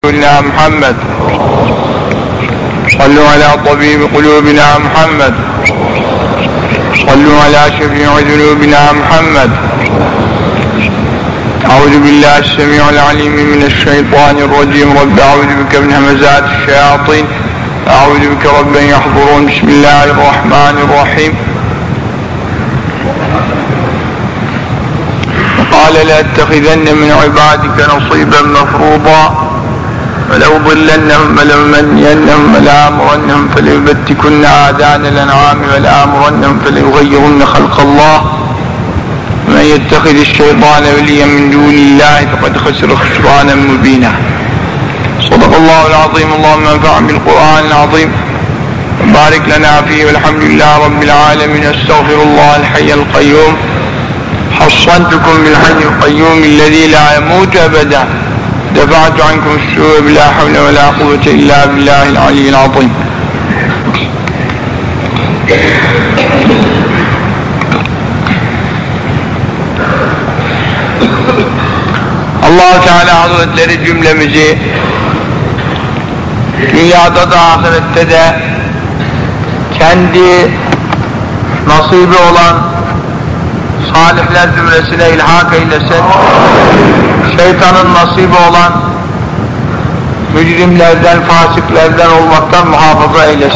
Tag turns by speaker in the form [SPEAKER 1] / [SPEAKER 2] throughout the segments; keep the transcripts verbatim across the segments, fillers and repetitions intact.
[SPEAKER 1] قلوبنا محمد صلوا على طبيب قلوبنا محمد صلوا على شفيع ذنوبنا محمد. أعوذ بالله السميع العليم من الشيطان الرجيم. رب أعوذ بك من همزات الشياطين أعوذ بك رب أن يحضرون. بسم الله الرحمن الرحيم. قال لأتخذن من عبادك نصيبا مفروضا ولأضلنهم ولأمنينهم ولآمرنهم فليبتكن آذان الأنعام ولآمرنهم فليغيرن خلق الله ومن يتخذ الشيطان وليا من دون الله فقد خسر خسرانا مبينا. صدق الله العظيم. اللهم انفعنا بالقرآن العظيم وبارك لنا فيه والحمد لله رب العالمين. استغفر الله الحي القيوم. حصنتكم بالحي القيوم الذي لا يموت أبدا. دفعت عنكم السوء بلا حول ولا قوة إلا بالله العلي العظيم. Allah-u Teala Hazretleri cümlemizi dünyada da ahirette de kendi nasibi olan salihler zümresine ilhak eylesin. Şeytanın nasibi olan mücrimlerden, fasiklerden olmaktan muhafaza eylesin.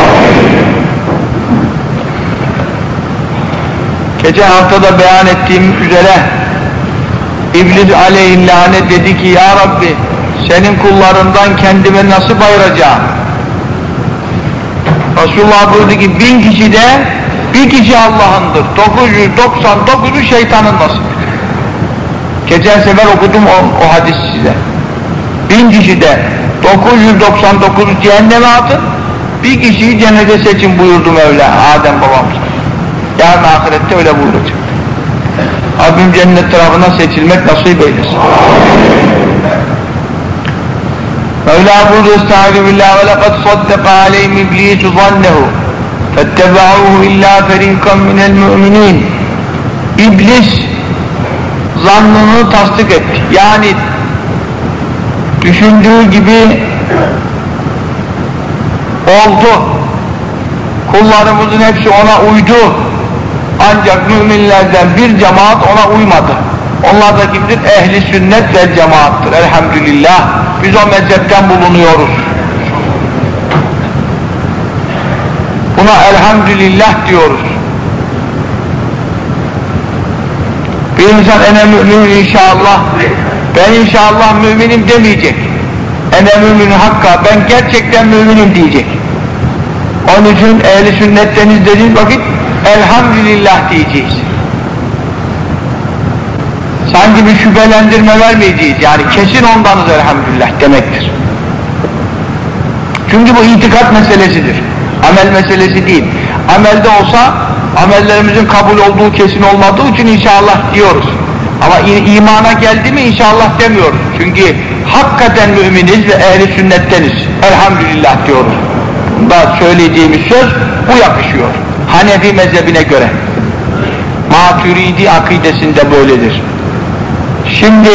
[SPEAKER 1] Geçen haftada beyan ettiğim üzere İblis aleyhillâne dedi ki ya Rabbi senin kullarından kendime nasıl ayıracağım? Resulullah buyurdu ki bin kişi de bir kişi Allah'ındır. dokuz yüz doksan dokuzu şeytanın nasibi. Geçen sefer okudum o, o hadis size. Bin kişi de dokuz yüz doksan dokuzu cehenneme atın, bir kişiyi cennete seçin buyurdu Mevla Adem babamız. Yarın ahirette öyle buyuracak. Rabbim cennet tarafına seçilmek nasip eylesin. Mevla buyurdu estaizu billah ve lekad saddaka aleyhim iblisu zannehu fettebe'uhu illa ferikan minel mü'minin. İblis zannını tasdik etti. Yani düşündüğü gibi oldu. Kullarımızın hepsi ona uydu. Ancak müminlerden bir cemaat ona uymadı. Onlar da kimdir? Ehli sünnet ve cemaattır. Elhamdülillah. Biz o mezhepten bulunuyoruz. Buna elhamdülillah diyoruz. Bir insan ene mümin inşallah, ben inşallah müminim demeyecek. Ene mümin hakka, ben gerçekten müminim diyecek. Onun için ehli sünnetteniz dediğiniz vakit elhamdülillah diyeceğiz. Sanki bir şüphelendirme vermeyeceğiz. Yani kesin ondanız elhamdülillah demektir. Çünkü bu itikat meselesidir. Amel meselesi değil. Amelde olsa amellerimizin kabul olduğu kesin olmadığı için inşallah diyoruz. Ama imana geldi mi inşallah demiyoruz. Çünkü hakikaten müminiz ve ehli sünnetteniz. Elhamdülillah diyoruz. Bunda söyleyeceğimiz söz bu yakışıyor. Hanefi mezhebine göre. Maturidi akidesinde böyledir. Şimdi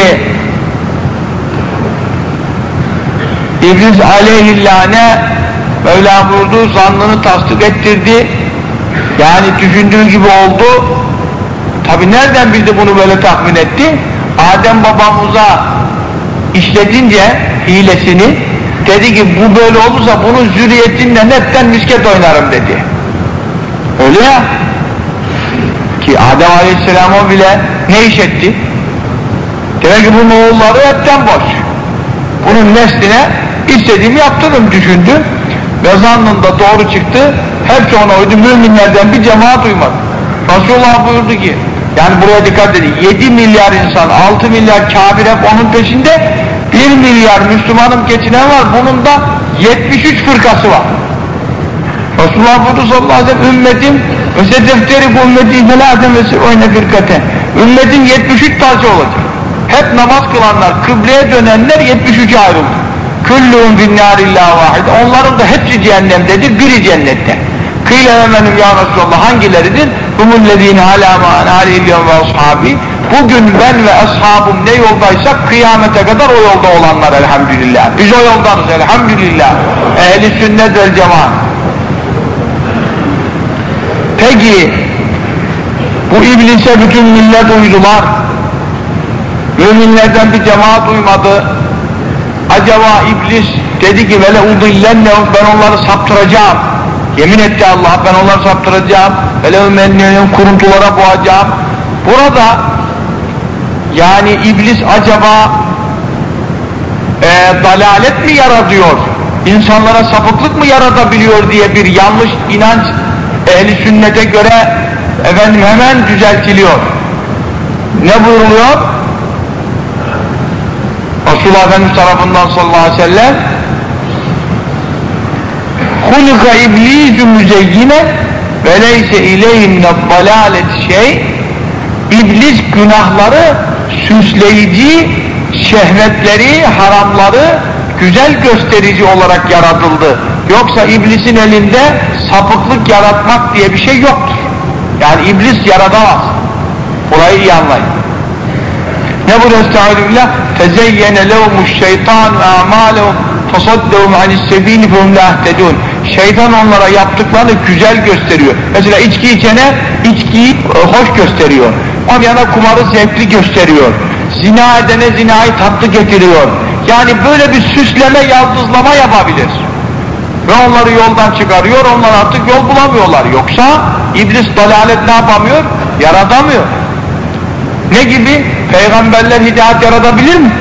[SPEAKER 1] İblis aleyhillâne Mevla buyurdu, zannını tasdik ettirdi. Yani düşündüğü gibi oldu. Tabi nereden bildi bunu böyle tahmin etti? Adem babamıza işletince hilesini dedi ki bu böyle olursa bunun zürriyetinle netten misket oynarım dedi. Öyle ya. Ki Adem Aleyhisselam'a bile ne iş etti? Demek ki bunun oğulları hepten boş. Bunun nesline istediğimi yaptırdım düşündü. Ve zannında doğru çıktı. Hepsi ona uydu. Müminlerden bir cemaat uymadı. Resulullah buyurdu ki, yani buraya dikkat edin, yedi milyar insan, altı milyar kafir hep onun peşinde, bir milyar Müslümanın geçinen var, bunun da yetmiş üç fırkası var. Resulullah buyurdu sallallahu aleyhi ve sellem, ümmetim ve sedefteri bu ümmeti ifelâden ve oyne firkaten. Ümmetin yetmiş üç parça olacak. Hep namaz kılanlar, kıbleye dönenler yetmiş üçe ayrıldı. Küllûn finnârillâh vâhid. Onların da hepsi cehennemdedir, biri cennette. Kıyle hemenim ya Resulallah hangileridir? Humullezîne alâ mâ âne aleyhillâhu ve ashâbî. Bugün ben ve ashabım ne yoldaysak kıyamete kadar o yolda olanlar elhamdülillah. Biz o yoldanız elhamdülillah. Ehl-i sünnet vel cemaat. Peki bu iblise bütün millet uydular. Müminlerden bir cemaat uymadı. Acaba iblis dedi ki vele udillennehum, ben onları saptıracağım. Yemin etti Allah, ben onları saptıracağım. Vele umennehum, kuruntulara boğacağım. Burada yani iblis acaba e, dalalet mi yaratıyor? İnsanlara sapıklık mı yaratabiliyor diye bir yanlış inanç ehli sünnete göre efendim hemen düzeltiliyor. Ne buyuruluyor? Resulullah Efendimiz tarafından sallallahu aleyhi ve sellem hulika iblisu müzeyyine ve leyse ileyhi mined-dalalet şey. İblis günahları süsleyici, şehvetleri, haramları güzel gösterici olarak yaratıldı. Yoksa iblisin elinde sapıklık yaratmak diye bir şey yoktur. Yani iblis yaratamaz. Burayı iyi anlayın. Ne bu estağfirullah? Fezeyyene lehumuşşeytan a'malehum fasaddahum anis-sebil fehum la yahtedun. Şeytan onlara yaptıklarını güzel gösteriyor. Mesela içki içene içkiyi hoş gösteriyor. O yana kumarı zevkli gösteriyor. Zina edene zinayı tatlı getiriyor. Yani böyle bir süsleme, yaldızlama yapabilir. Ve onları yoldan çıkarıyor, onlar artık yol bulamıyorlar. Yoksa iblis dalalet ne yapamıyor? Yaratamıyor. Ne gibi? Peygamberler hidayet yaratabilir mi?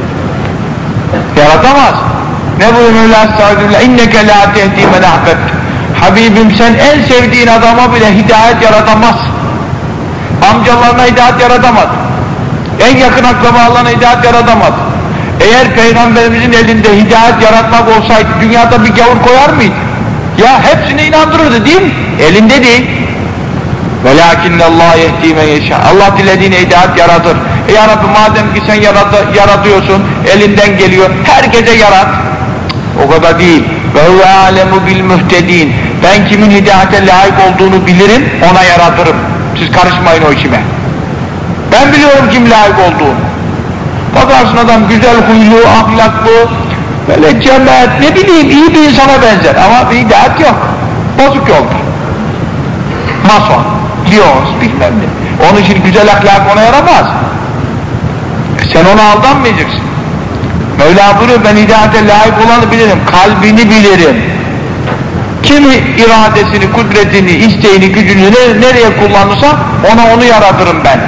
[SPEAKER 1] Yaratamaz. Ne buyuruyor Estağfirullah? İnneke la tehdi men ahbebte. Habibim sen en sevdiğin adama bile hidayet yaratamaz. Amcalarına hidayet yaratamaz. En yakın akrabalarına hidayet yaratamaz. Eğer Peygamberimizin elinde hidayet yaratmak olsaydı dünyada bir gavur koyar mıydı? Ya hepsine inandırırdı değil mi? Elinde değil. وَلَاكِنَّ اللّٰهَ يَهْدِي مَنْ يَشَاءُ. Allah dilediğine hidayet yaratır. E ya Rabbi madem ki sen yarat yaratıyorsun, elinden geliyor, herkese yarat. O kadar değil. وَهُوَ عَالَمُ بِالْمُهْتَد۪ينَ. Ben kimin hidayete layık olduğunu bilirim, ona yaratırım. Siz karışmayın o işime. Ben biliyorum kim layık olduğunu. Bakarsın adam güzel huylu, ahlaklı, böyle cemaat, ne bileyim iyi bir insana benzer ama bir hidayet yok. Bozuk yolda. Mason, Lyons, bilmem ne. Onun için güzel ahlak ona yaramaz. E sen ona aldanmayacaksın. Mevla buyuruyor, ben hidayete layık olanı bilirim, kalbini bilirim. Kimi iradesini, kudretini, isteğini, gücünü nereye kullanırsa ona onu yaratırım ben.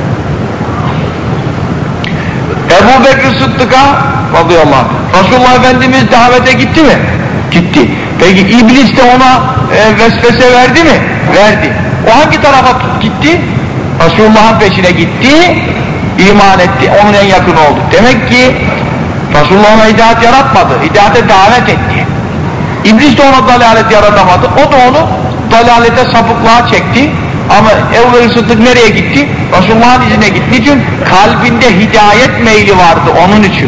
[SPEAKER 1] Ebu Bekir Sıddık'a radıyallahu anh, Resulullah Efendimiz davete gitti mi? Gitti. Peki iblis de ona e, vesvese verdi mi? Verdi. O hangi tarafa gitti? Resulullah'ın peşine gitti, iman etti, onun en yakın oldu. Demek ki Resulullah ona hidayet yaratmadı, hidayete davet etti. İblis de ona dalalet yaratamadı, o da onu dalalete, sapıklığa çekti. Ama Ebu Bekir Sıddık nereye gitti? Resulullah'ın izine gitti. Niçin? Kalbinde hidayet meyli vardı onun için.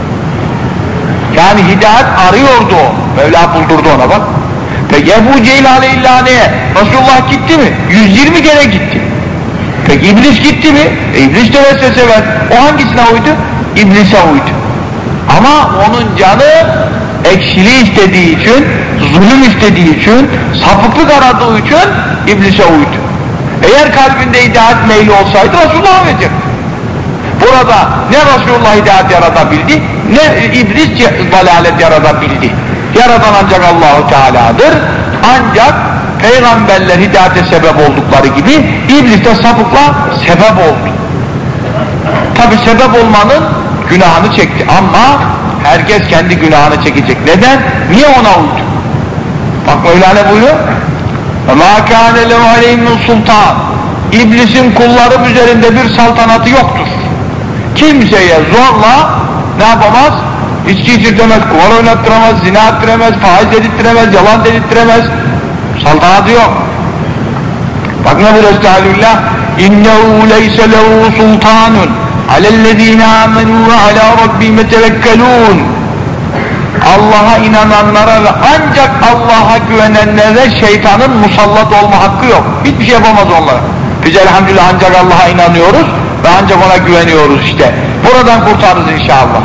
[SPEAKER 1] Yani hidayet arıyordu o. Mevla buldurdu ona bak. Peki Ebu Cehil aleyhillâne'ye Resulullah gitti mi? yüz yirmi kere gitti. Peki iblis gitti mi? E, iblis de vesvese ver. O hangisine uydu? İblise uydu. Ama onun canı ekşiliği istediği için, zulüm istediği için, sapıklık aradığı için iblise uydu. Eğer kalbinde hidayet meyli olsaydı Resulullah'a verecek. Burada ne Resulullah hidayet yaratabildi, ne iblis dalalet yaratabildi. Yaratan ancak Allah-u Teala'dır. Ancak peygamberler hidayete sebep oldukları gibi iblis de sapıkla sebep oldu. Tabi sebep olmanın günahını çekti ama herkes kendi günahını çekecek. Neden? Niye ona uydu? Bak Mevlana buyuruyor. وَمَا كَانَ لَهُ عَلَيْهِمْ sultan. İblisin kullarım üzerinde bir saltanatı yoktur. Kimseye zorla ne yapamaz? İçki içirtemez, kumar oynattıramaz, zina ettiremez, faiz dedirttiremez, yalan dedirttiremez. Saltanatı yok. Bak ne bu Estağfirullah? اِنَّهُ لَيْسَ لَهُ سُلْطَانٌ عَلَى الَّذ۪ينَ آمَنُوا وَعَلَى رَبِّهِمْ يَتَوَكَّلُونَ. Allah'a inananlara ve ancak Allah'a güvenenlere şeytanın musallat olma hakkı yok. Hiçbir şey yapamaz onlara. Biz elhamdülillah ancak Allah'a inanıyoruz. ve ancak ona güveniyoruz işte. Buradan kurtarırız inşallah.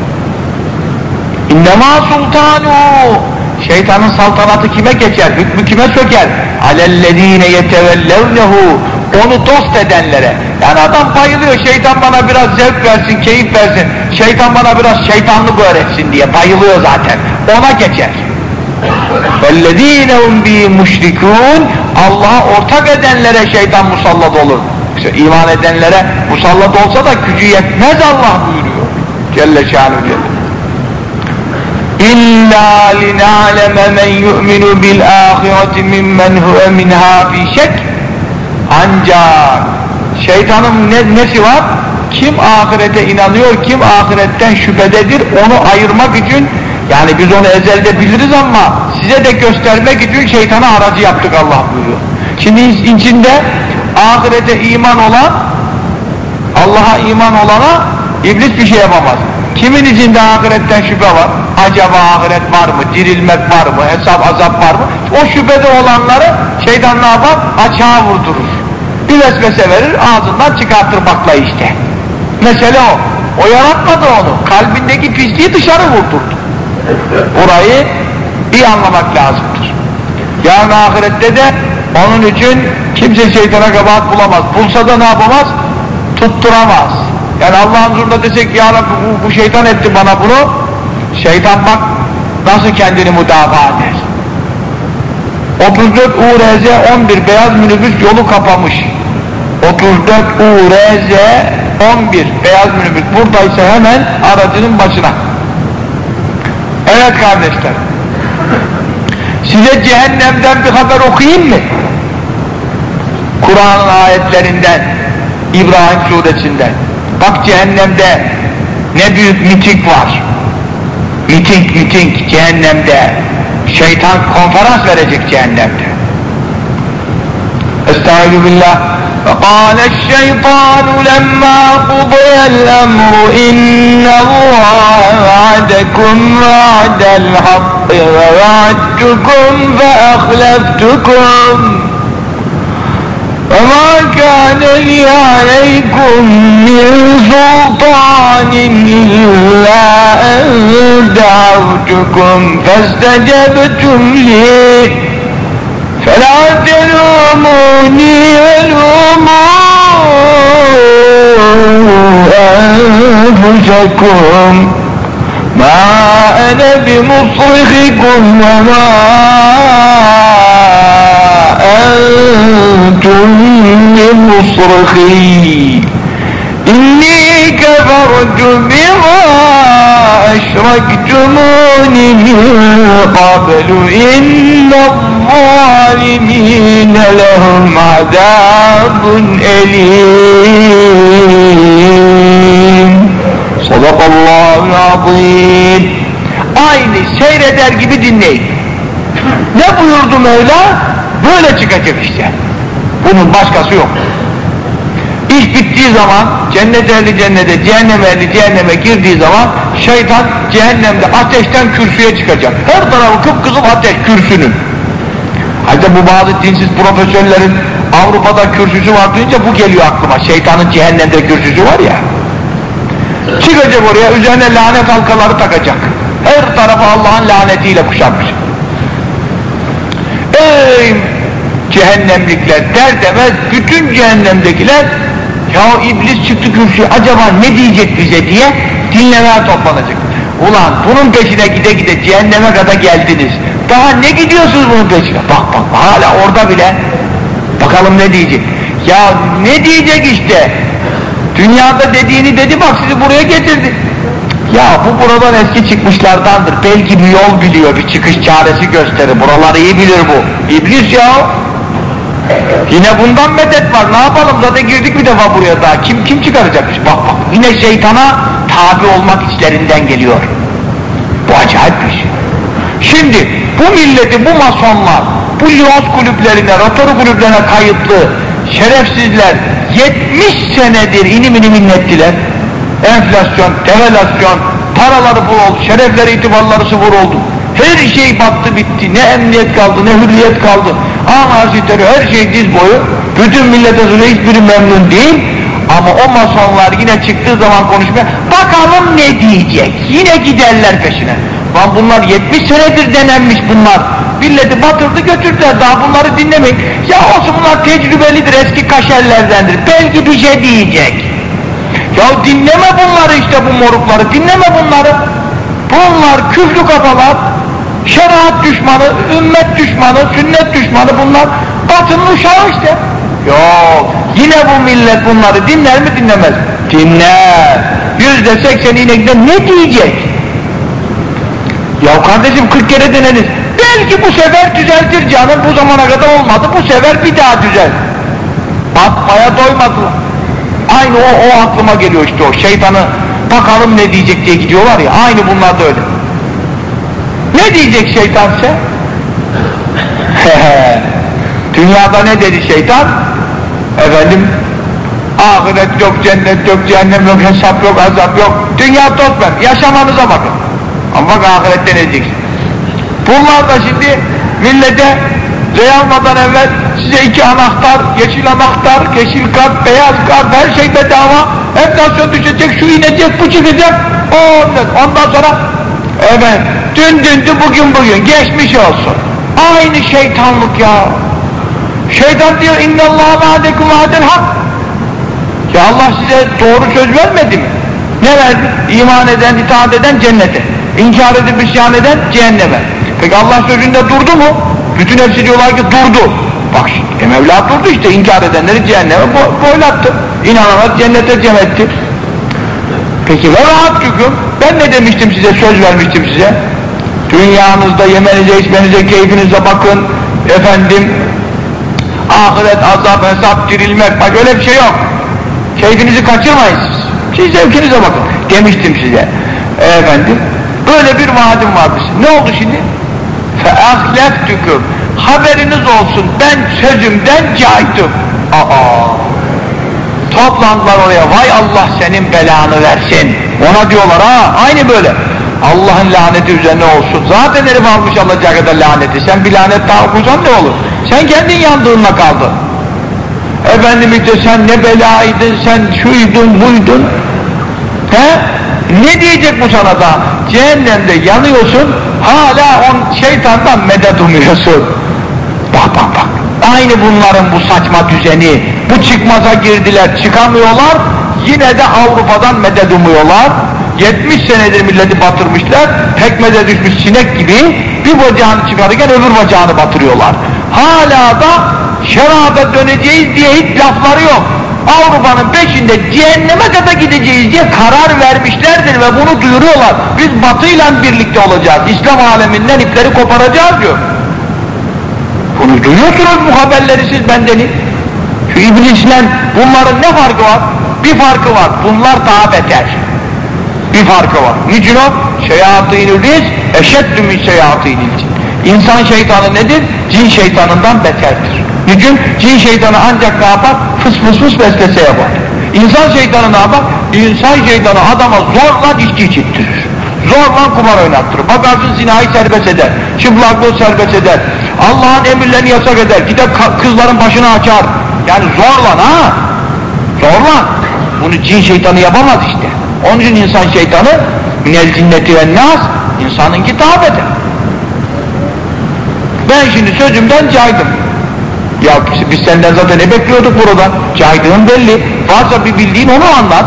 [SPEAKER 1] İnnemâ sultanu, şeytanın saltanatı kime geçer, hükmü kime söker? Alellezîne yetevellevnehu, onu dost edenlere. Yani adam bayılıyor, şeytan bana biraz zevk versin, keyif versin, şeytan bana biraz şeytanlık öğretsin diye bayılıyor zaten, ona geçer. وَالَّذ۪ينَ هُمْ بِهِ مُشْرِكُونَ, Allah'a ortak edenlere şeytan musallat olur. İşte iman edenlere musallat olsa da gücü yetmez Allah buyuruyor Celle şânuhu Celle. İllâ linâleme men yu'minu bil âhireti mimmen huve minhâ fî şek. Ancak şeytanın ne, nesi var? Kim ahirete inanıyor, kim ahiretten şüphededir, onu ayırmak için, yani biz onu ezelde biliriz ama size de göstermek için şeytana aracı yaptık Allah buyuruyor. Şimdi içinde ahirete iman olan, Allah'a iman olana iblis bir şey yapamaz. Kimin içinde ahiretten şüphe var? Acaba ahiret var mı? Dirilmek var mı? Hesap azap var mı? O şüphede olanları şeytan ne yapar? Açığa vurdurur. Bir vesvese verir, ağzından çıkartır baklayı işte. Mesele o. O yaratmadı onu. Kalbindeki pisliği dışarı vurdurdu. Burayı iyi anlamak lazımdır. Yarın ahirette de onun için kimse şeytana kabahat bulamaz. Bulsa da ne yapamaz? Tutturamaz. Yani Allah'ın huzurunda desek ya Rabbi bu, bu şeytan etti bana bunu. Şeytan bak nasıl kendini müdafaa eder. otuz dört U R Z on bir beyaz minibüs yolu kapamış. otuz dört U R Z on bir beyaz minibüs buradaysa hemen aracının başına. Evet kardeşler, size cehennemden bir haber okuyayım mı? Kur'an'ın ayetlerinden, İbrahim suresinden. Bak cehennemde ne büyük miting var. Miting miting cehennemde. Şeytan konferans verecek cehennemde. Estağfirullah. فقال الشيطان لما قضي الأمر إن الله وعدكم وعد الحق ووعدتكم فأخلفتكم وما كان لي عليكم من سلطان إلا أن دعوتكم فاستجبتم لي فلا تلوموني ولوموا أنفسكم ما أنا بمصرخكم وما أنتم بمصرخي إني كفرت بما أشركتمون من قبل إن الظالمين لهم عذاب أليم. صدق الله العظيم. Aynı seyreder gibi dinleyin. Ne buyurdu Mevla? Böyle çıkacak işte. Bunun başkası yok. İş bittiği zaman cennet ehli cennete, cehennem ehli cehenneme girdiği zaman şeytan cehennemde ateşten kürsüye çıkacak. Her tarafı kıpkızıl ateş kürsünün. Halbuki bu bazı dinsiz profesörlerin Avrupa'da kürsüsü var deyince bu geliyor aklıma. Şeytanın cehennemde kürsüsü var ya. Çıkacak oraya, üzerine lanet halkaları takacak. Her tarafı Allah'ın lanetiyle kuşatmış. Ey cehennemlikler der demez bütün cehennemdekiler ya iblis çıktı kürsüye acaba ne diyecek bize diye dinlemeye toplanacak. Ulan bunun peşine gide gide cehenneme kadar geldiniz. Daha ne gidiyorsunuz bunun peşine? Bak bak hala orada bile. Bakalım ne diyecek. Ya ne diyecek işte. Dünyada dediğini dedi bak sizi buraya getirdi. Ya bu buradan eski çıkmışlardandır. Belki bir yol biliyor, bir çıkış çaresi gösterir. Buraları iyi bilir bu. İblis ya. Yine bundan medet var. Ne yapalım? Zaten girdik bir defa buraya daha. Kim kim çıkaracakmış? Bak bak. Yine şeytana tabi olmak içlerinden geliyor. Bu acayip bir şey. Şimdi bu milleti, bu masonlar, bu liyons kulüplerine, rotary kulüplerine kayıtlı şerefsizler yetmiş senedir inim inim inlettiler. Enflasyon, devalüasyon, paraları bul oldu, şerefleri, itibarları sıfır oldu. Her şey battı bitti. Ne emniyet kaldı, ne hürriyet kaldı. Anarşitleri, her şey diz boyu. Bütün millete söyle hiçbiri memnun değil. Ama o masonlar yine çıktığı zaman konuşmaya, bakalım ne diyecek, yine giderler peşine. Lan bunlar yetmiş senedir denenmiş bunlar, milleti batırdı götürdüler, daha bunları dinlemeyin. Ya olsun, bunlar tecrübelidir, eski kaşerlerdendir, belki bir şey diyecek. Ya dinleme bunları, işte bu morukları, dinleme bunları. Bunlar küflü kafalar, şeriat düşmanı, ümmet düşmanı, sünnet düşmanı, bunlar batının uşağı işte. Yok, yine bu millet bunları dinler mi, dinlemez mi? Dinler. Yüzde sekseni yine gider, ne diyecek? Ya kardeşim, kırk kere deneniz, belki bu sefer düzeltir canım, bu zamana kadar olmadı, bu sefer bir daha düzel. Batmaya doymadılar. Aynı o, o aklıma geliyor işte, o şeytanı bakalım ne diyecek diye gidiyorlar ya, aynı bunlar da öyle. Ne diyecek şeytan ise? Dünyada ne dedi şeytan? Efendim, ahiret yok, cennet yok, cehennem yok, hesap yok, azap yok. Dünya toz ver, yaşamanıza bakın. Ama bak ahirette ne diyeceksin? Bunlar da şimdi millete rey almadan evvel size iki anahtar, yeşil anahtar, yeşil kart, beyaz kart, her şey bedava. Enflasyon düşecek, şu inecek, bu çıkacak. O, ondan sonra evet, dün dündü, bugün bugün, geçmiş olsun. Aynı şeytanlık ya. Şeytan diyor, اِنَّ اللّٰهَ وَعَدَكُمْ وَعَدَ الْحَقِّ. Ya Allah size doğru söz vermedi mi? Ne verdi? İman eden, itaat eden cennete, İnkar edip isyan eden cehenneme. Peki Allah sözünde durdu mu? Bütün hepsi diyorlar ki durdu. Bak şimdi, e Mevla durdu işte, inkar edenleri cehenneme bo boylattı. İnananlar cennete cem etti. Peki ve rahat hüküm, ben ne demiştim size, söz vermiştim size? Dünyanızda yemenize, içmenize, keyfinize bakın, efendim, ahiret, azap, hesap, dirilmek, bak öyle bir şey yok. Keyfinizi kaçırmayın siz. Siz zevkinize bakın, demiştim size. E efendim, böyle bir vaadim vardı. Ne oldu şimdi? فَاَخْلَفْتُكُمْ. Haberiniz olsun, ben sözümden caydım. Aa! Toplandılar oraya, vay Allah senin belanı versin. Ona diyorlar ha, aynı böyle. Allah'ın laneti üzerine olsun. Zaten herif almış alacağı kadar laneti. Sen bir lanet daha okursan ne olur? Sen kendin yandığınla kaldın. Efendim işte sen ne belaydın, sen şuydun, buydun. He? Ne diyecek bu sana da? Cehennemde yanıyorsun, hala on şeytandan medet umuyorsun. Bak bak bak. Aynı bunların bu saçma düzeni, bu çıkmaza girdiler, çıkamıyorlar, yine de Avrupa'dan medet umuyorlar. yetmiş senedir milleti batırmışlar, pekmeze düşmüş sinek gibi bir bacağını çıkarırken öbür bacağını batırıyorlar. Hala da şerata döneceğiz diye hiç lafları yok. Avrupa'nın peşinde cehenneme kadar gideceğiz diye karar vermişlerdir ve bunu duyuruyorlar. Biz Batı'yla birlikte olacağız, İslam aleminden ipleri koparacağız diyor. Bunu duyuyorsunuz bu haberleri siz bendeniz. Şu iblisle bunların ne farkı var? Bir farkı var, bunlar daha beter. Bir farkı var. Niçin o? Şeyatînül ins eşeddü min şeyatînil cin. İnsan şeytanı nedir? Cin şeytanından beterdir. Niçin? Cin şeytanı ancak ne yapar? Fıs fıs fıs vesvese yapar. İnsan şeytanı ne yapar? İnsan şeytanı adama zorla içki içittirir. Zorla kumar oynattırır. Bakarsın zinayı serbest eder. Çıplaklığı serbest eder. Allah'ın emirlerini yasak eder. Gider kızların başını açar. Yani zorla ha? Zorla. Bunu cin şeytanı yapamaz işte. Onun için insan şeytanı minel cinneti ve nas, insanınki daha beter. Ben şimdi sözümden caydım. Ya biz senden zaten ne bekliyorduk burada? Caydığın belli. Varsa bir bildiğin onu anlat.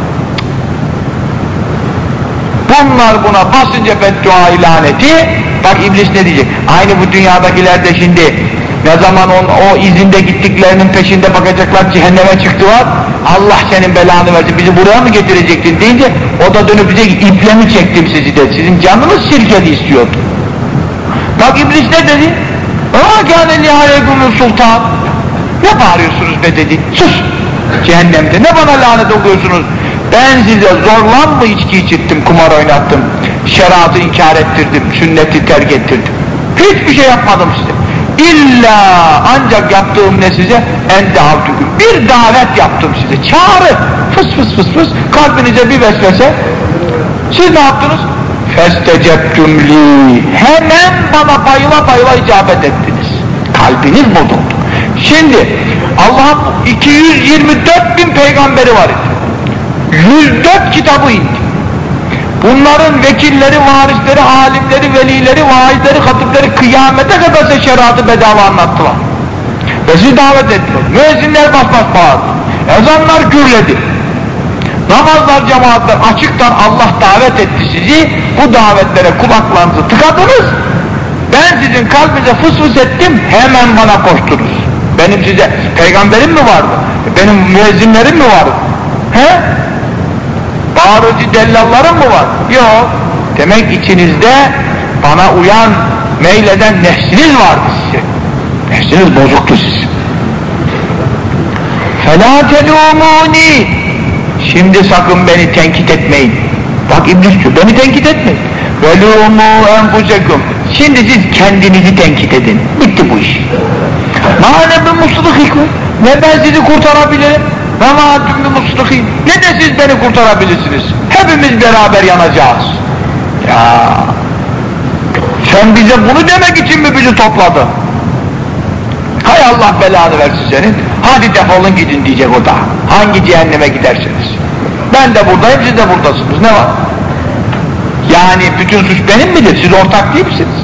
[SPEAKER 1] Bunlar buna basınca beddua laneti, bak iblis ne diyecek? Aynı bu dünyadakiler de şimdi ne zaman on, o izinde gittiklerinin peşinde bakacaklar, cehenneme çıktılar, Allah senin belanı versin, bizi buraya mı getirecektin deyince o da dönüp diyecek, iple mi çektim sizi de, sizin canınız sirkeli istiyordu. Bak iblis ne dedi? ''Â kâne lihâleykumû sultan'' ne bağırıyorsunuz be dedi, sus! Cehennemde ne bana lanet okuyorsunuz? Ben size zorla mı içki içittim, kumar oynattım, şeriatı inkar ettirdim, sünneti terk ettirdim. Hiçbir şey yapmadım size. İlla ancak yaptığım ne size? En davetüküm. Bir davet yaptım size. Çağrı. Fıs fıs fıs fıs. Kalbinize bir vesvese. Siz ne yaptınız? Festecebtüm li. Hemen bana bayıla bayıla icabet ettiniz. Kalbiniz bozuldu. Şimdi Allah'ın iki yüz yirmi dört bin peygamberi var idi. yüz dört kitabı indi. Bunların vekilleri, varisleri, alimleri, velileri, vaizleri, hatipleri kıyamete kadar size şeriatı bedava anlattılar. Ve sizi davet ettiler. Müezzinler bas bas bağırdı. Ezanlar gürledi. Namazlar, cemaatler açıktan Allah davet etti sizi. Bu davetlere kulaklarınızı tıkadınız. Ben sizin kalbinize fıs fıs ettim, hemen bana koştunuz. Benim size peygamberim mi vardı? Benim müezzinlerim mi vardı? He? Bağırıcı dellallarım mı var? Yok. Demek içinizde bana uyan, meyleden nefsiniz vardı sizin. Nefsiniz bozuktu sizin. فَلَا تَلُومُونِ Şimdi sakın beni tenkit etmeyin. Bak İblis diyor, beni tenkit etmeyin. وَلُومُوا اَنْفُسَكُمْ Şimdi siz kendinizi tenkit edin. Bitti bu iş. مَا نَبِّ مُصْلِخِكُمْ Ne ben sizi kurtarabilirim? وَمَا اَنْتُمْ بِمُصْلِخِينَ Ne de siz beni kurtarabilirsiniz. Hepimiz beraber yanacağız. Ya sen bize bunu demek için mi bizi topladın? Hay Allah belanı versin senin. Hadi defolun gidin diyecek o da. Hangi cehenneme gidersiniz? Ben de buradayım, siz de buradasınız. Ne var? Yani bütün suç benim midir? Siz ortak değil misiniz?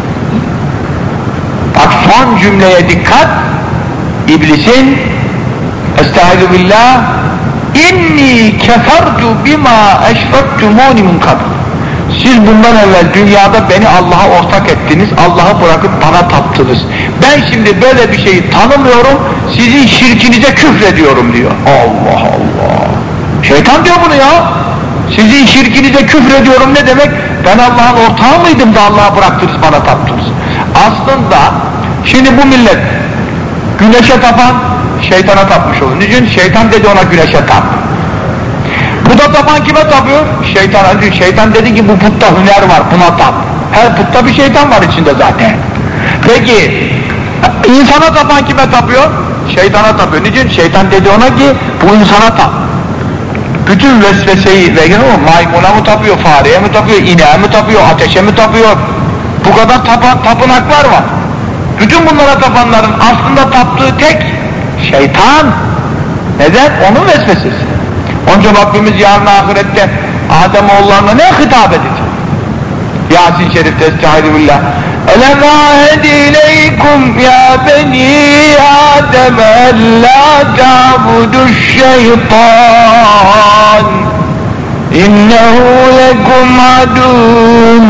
[SPEAKER 1] Bak son cümleye dikkat. İblisin Estaizu billah inni kefertu bima eşrektumuni min kabl Siz bundan evvel dünyada beni Allah'a ortak ettiniz, Allah'ı bırakıp bana taptınız. Ben şimdi böyle bir şeyi tanımıyorum, sizin şirkinize küfrediyorum diyor. Allah Allah! Şeytan diyor bunu ya! Sizin şirkinize küfrediyorum ne demek? Ben Allah'ın ortağı mıydım da Allah'a bıraktınız, bana taptınız. Aslında şimdi bu millet güneşe tapan şeytana tapmış olur. Niçin? Şeytan dedi ona güneşe tap. Bu da tapan kime tapıyor? Şeytana. Şeytan dedi ki bu putta hüner var, buna tap. Her putta bir şeytan var içinde zaten. Peki insana tapan kime tapıyor? Şeytana tapıyor. Niçin? Şeytan dedi ona ki bu insana tap. Bütün vesveseyi ve o maymuna mı tapıyor, fareye mi tapıyor, ineğe mi tapıyor, ateşe mi tapıyor? Bu kadar tapa, tapınaklar var. Bütün bunlara tapanların aslında taptığı tek şeytan. Neden? Onun vesvesesi. Onun için Rabbimiz yarın ahirette Ademoğullarına ne hitap edecek? Yasin Şerif'te Estaizu billah Elem ahedi ileykum ya beni Adem la ta'buduş şeytan innehu lekum adun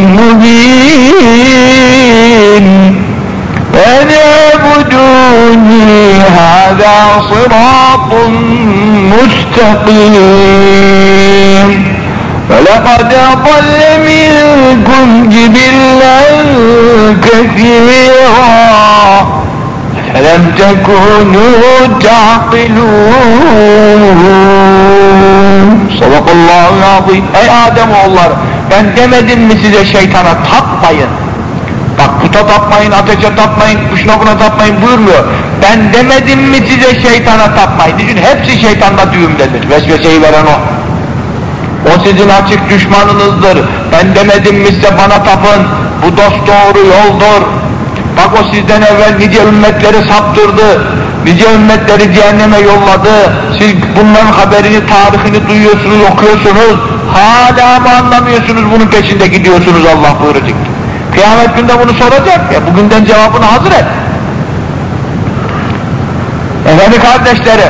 [SPEAKER 1] mubin ve ne'buduni hâzâ sıratun mustakîm وَلَقَدْ أَضَلَّ مِنْكُمْ جِبِلًّا كَثِيرًا فَلَمْ تَكُونُوا تَعْقِلُونَ Sadakallahu azim. Ey Ademoğulları, ben demedim mi size şeytana tapmayın? Bak puta tapmayın, ateşe tapmayın, kuşuna buna tapmayın buyurmuyor. Ben demedim mi size şeytana tapmayın? Düşün, hepsi şeytanda düğümdedir. Vesveseyi veren o. O sizin açık düşmanınızdır. Ben demedim mi size bana tapın? Bu dost doğru yoldur. Bak o sizden evvel nice ümmetleri saptırdı. Nice ümmetleri cehenneme yolladı. Siz bunların haberini, tarihini duyuyorsunuz, okuyorsunuz. Hala mı anlamıyorsunuz, bunun peşinde gidiyorsunuz Allah buyuracak. Kıyamet günde bunu soracak ya, bugünden cevabını hazır et. Efendim kardeşlerim,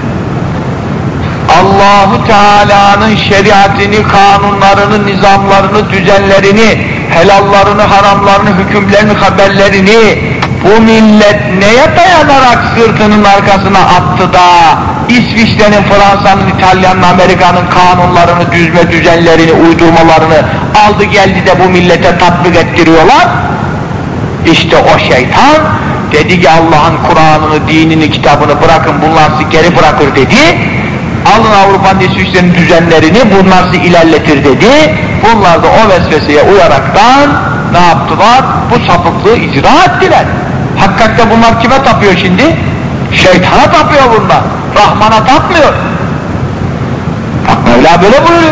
[SPEAKER 1] Allah-u Teala'nın şeriatını, kanunlarını, nizamlarını, düzenlerini, helallarını, haramlarını, hükümlerini, haberlerini bu millet neye dayanarak sırtının arkasına attı da İsviçre'nin, Fransa'nın, İtalya'nın, Amerika'nın kanunlarını, düzme düzenlerini, uydurmalarını aldı geldi de bu millete tatbik ettiriyorlar? İşte o şeytan dedi ki Allah'ın Kur'an'ını, dinini, kitabını bırakın, bunlar sizi geri bırakır dedi. Alın Avrupa'nın, İsviçre'nin düzenlerini, bunlar sizi ilerletir dedi. Bunlar da o vesveseye uyaraktan ne yaptılar? Bu sapıklığı icra ettiler. Hakikaten bunlar kime tapıyor şimdi? Şeytana tapıyor bunlar. Rahman'a tapmıyor. Bak Mevla böyle buyuruyor.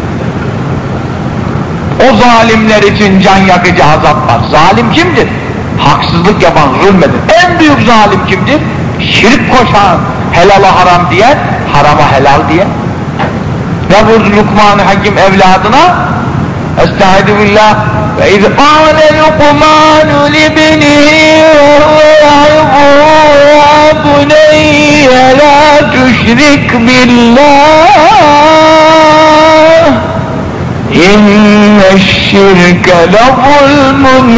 [SPEAKER 1] O zalimler için can yakıcı azap var. Zalim kimdir? Haksızlık yapan, zulmeden. En büyük zalim kimdir? Şirk koşan, helala haram diyen, harama helal diyen. Ne buyurdu Lukman-ı Hakim evladına? Estaizu billah. Ve iz qâle Lukmanu libnihi ya buneyye la tüşrik billah inneşşirke lezulmun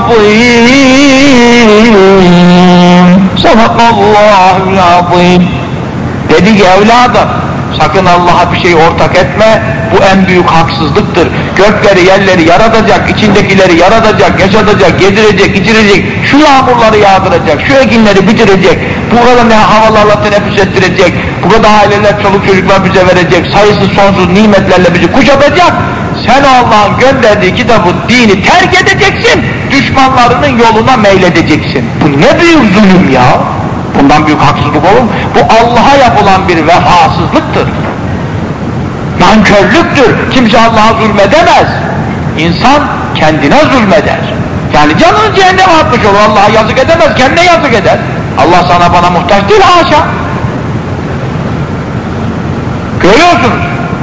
[SPEAKER 1] azîm. Sadakallâhul azîm. Dedi ki evladım, sakın Allah'a bir şey ortak etme, bu en büyük haksızlıktır. Gökleri, yerleri yaratacak, içindekileri yaratacak, yaşatacak, yedirecek, içirecek, şu yağmurları yağdıracak, şu ekinleri bitirecek, bu kadar ne havalarla teneffüs ettirecek, bu kadar aileler, çoluk çocuklar bize verecek, sayısız sonsuz nimetlerle bizi kuşatacak. Sen Allah'ın gönderdiği kitabı, dini terk edeceksin, düşmanlarının yoluna meyledeceksin. Bu ne büyük zulüm ya! Bundan büyük haksızlık olur mu? Bu Allah'a yapılan bir vefasızlıktır. Nankörlüktür. Kimse Allah'a zulmedemez. İnsan kendine zulmeder. Yani canını cehenneme atmış olur. Allah'a yazık edemez, kendine yazık eder. Allah sana bana muhtaç değil, haşa. Görüyorsunuz.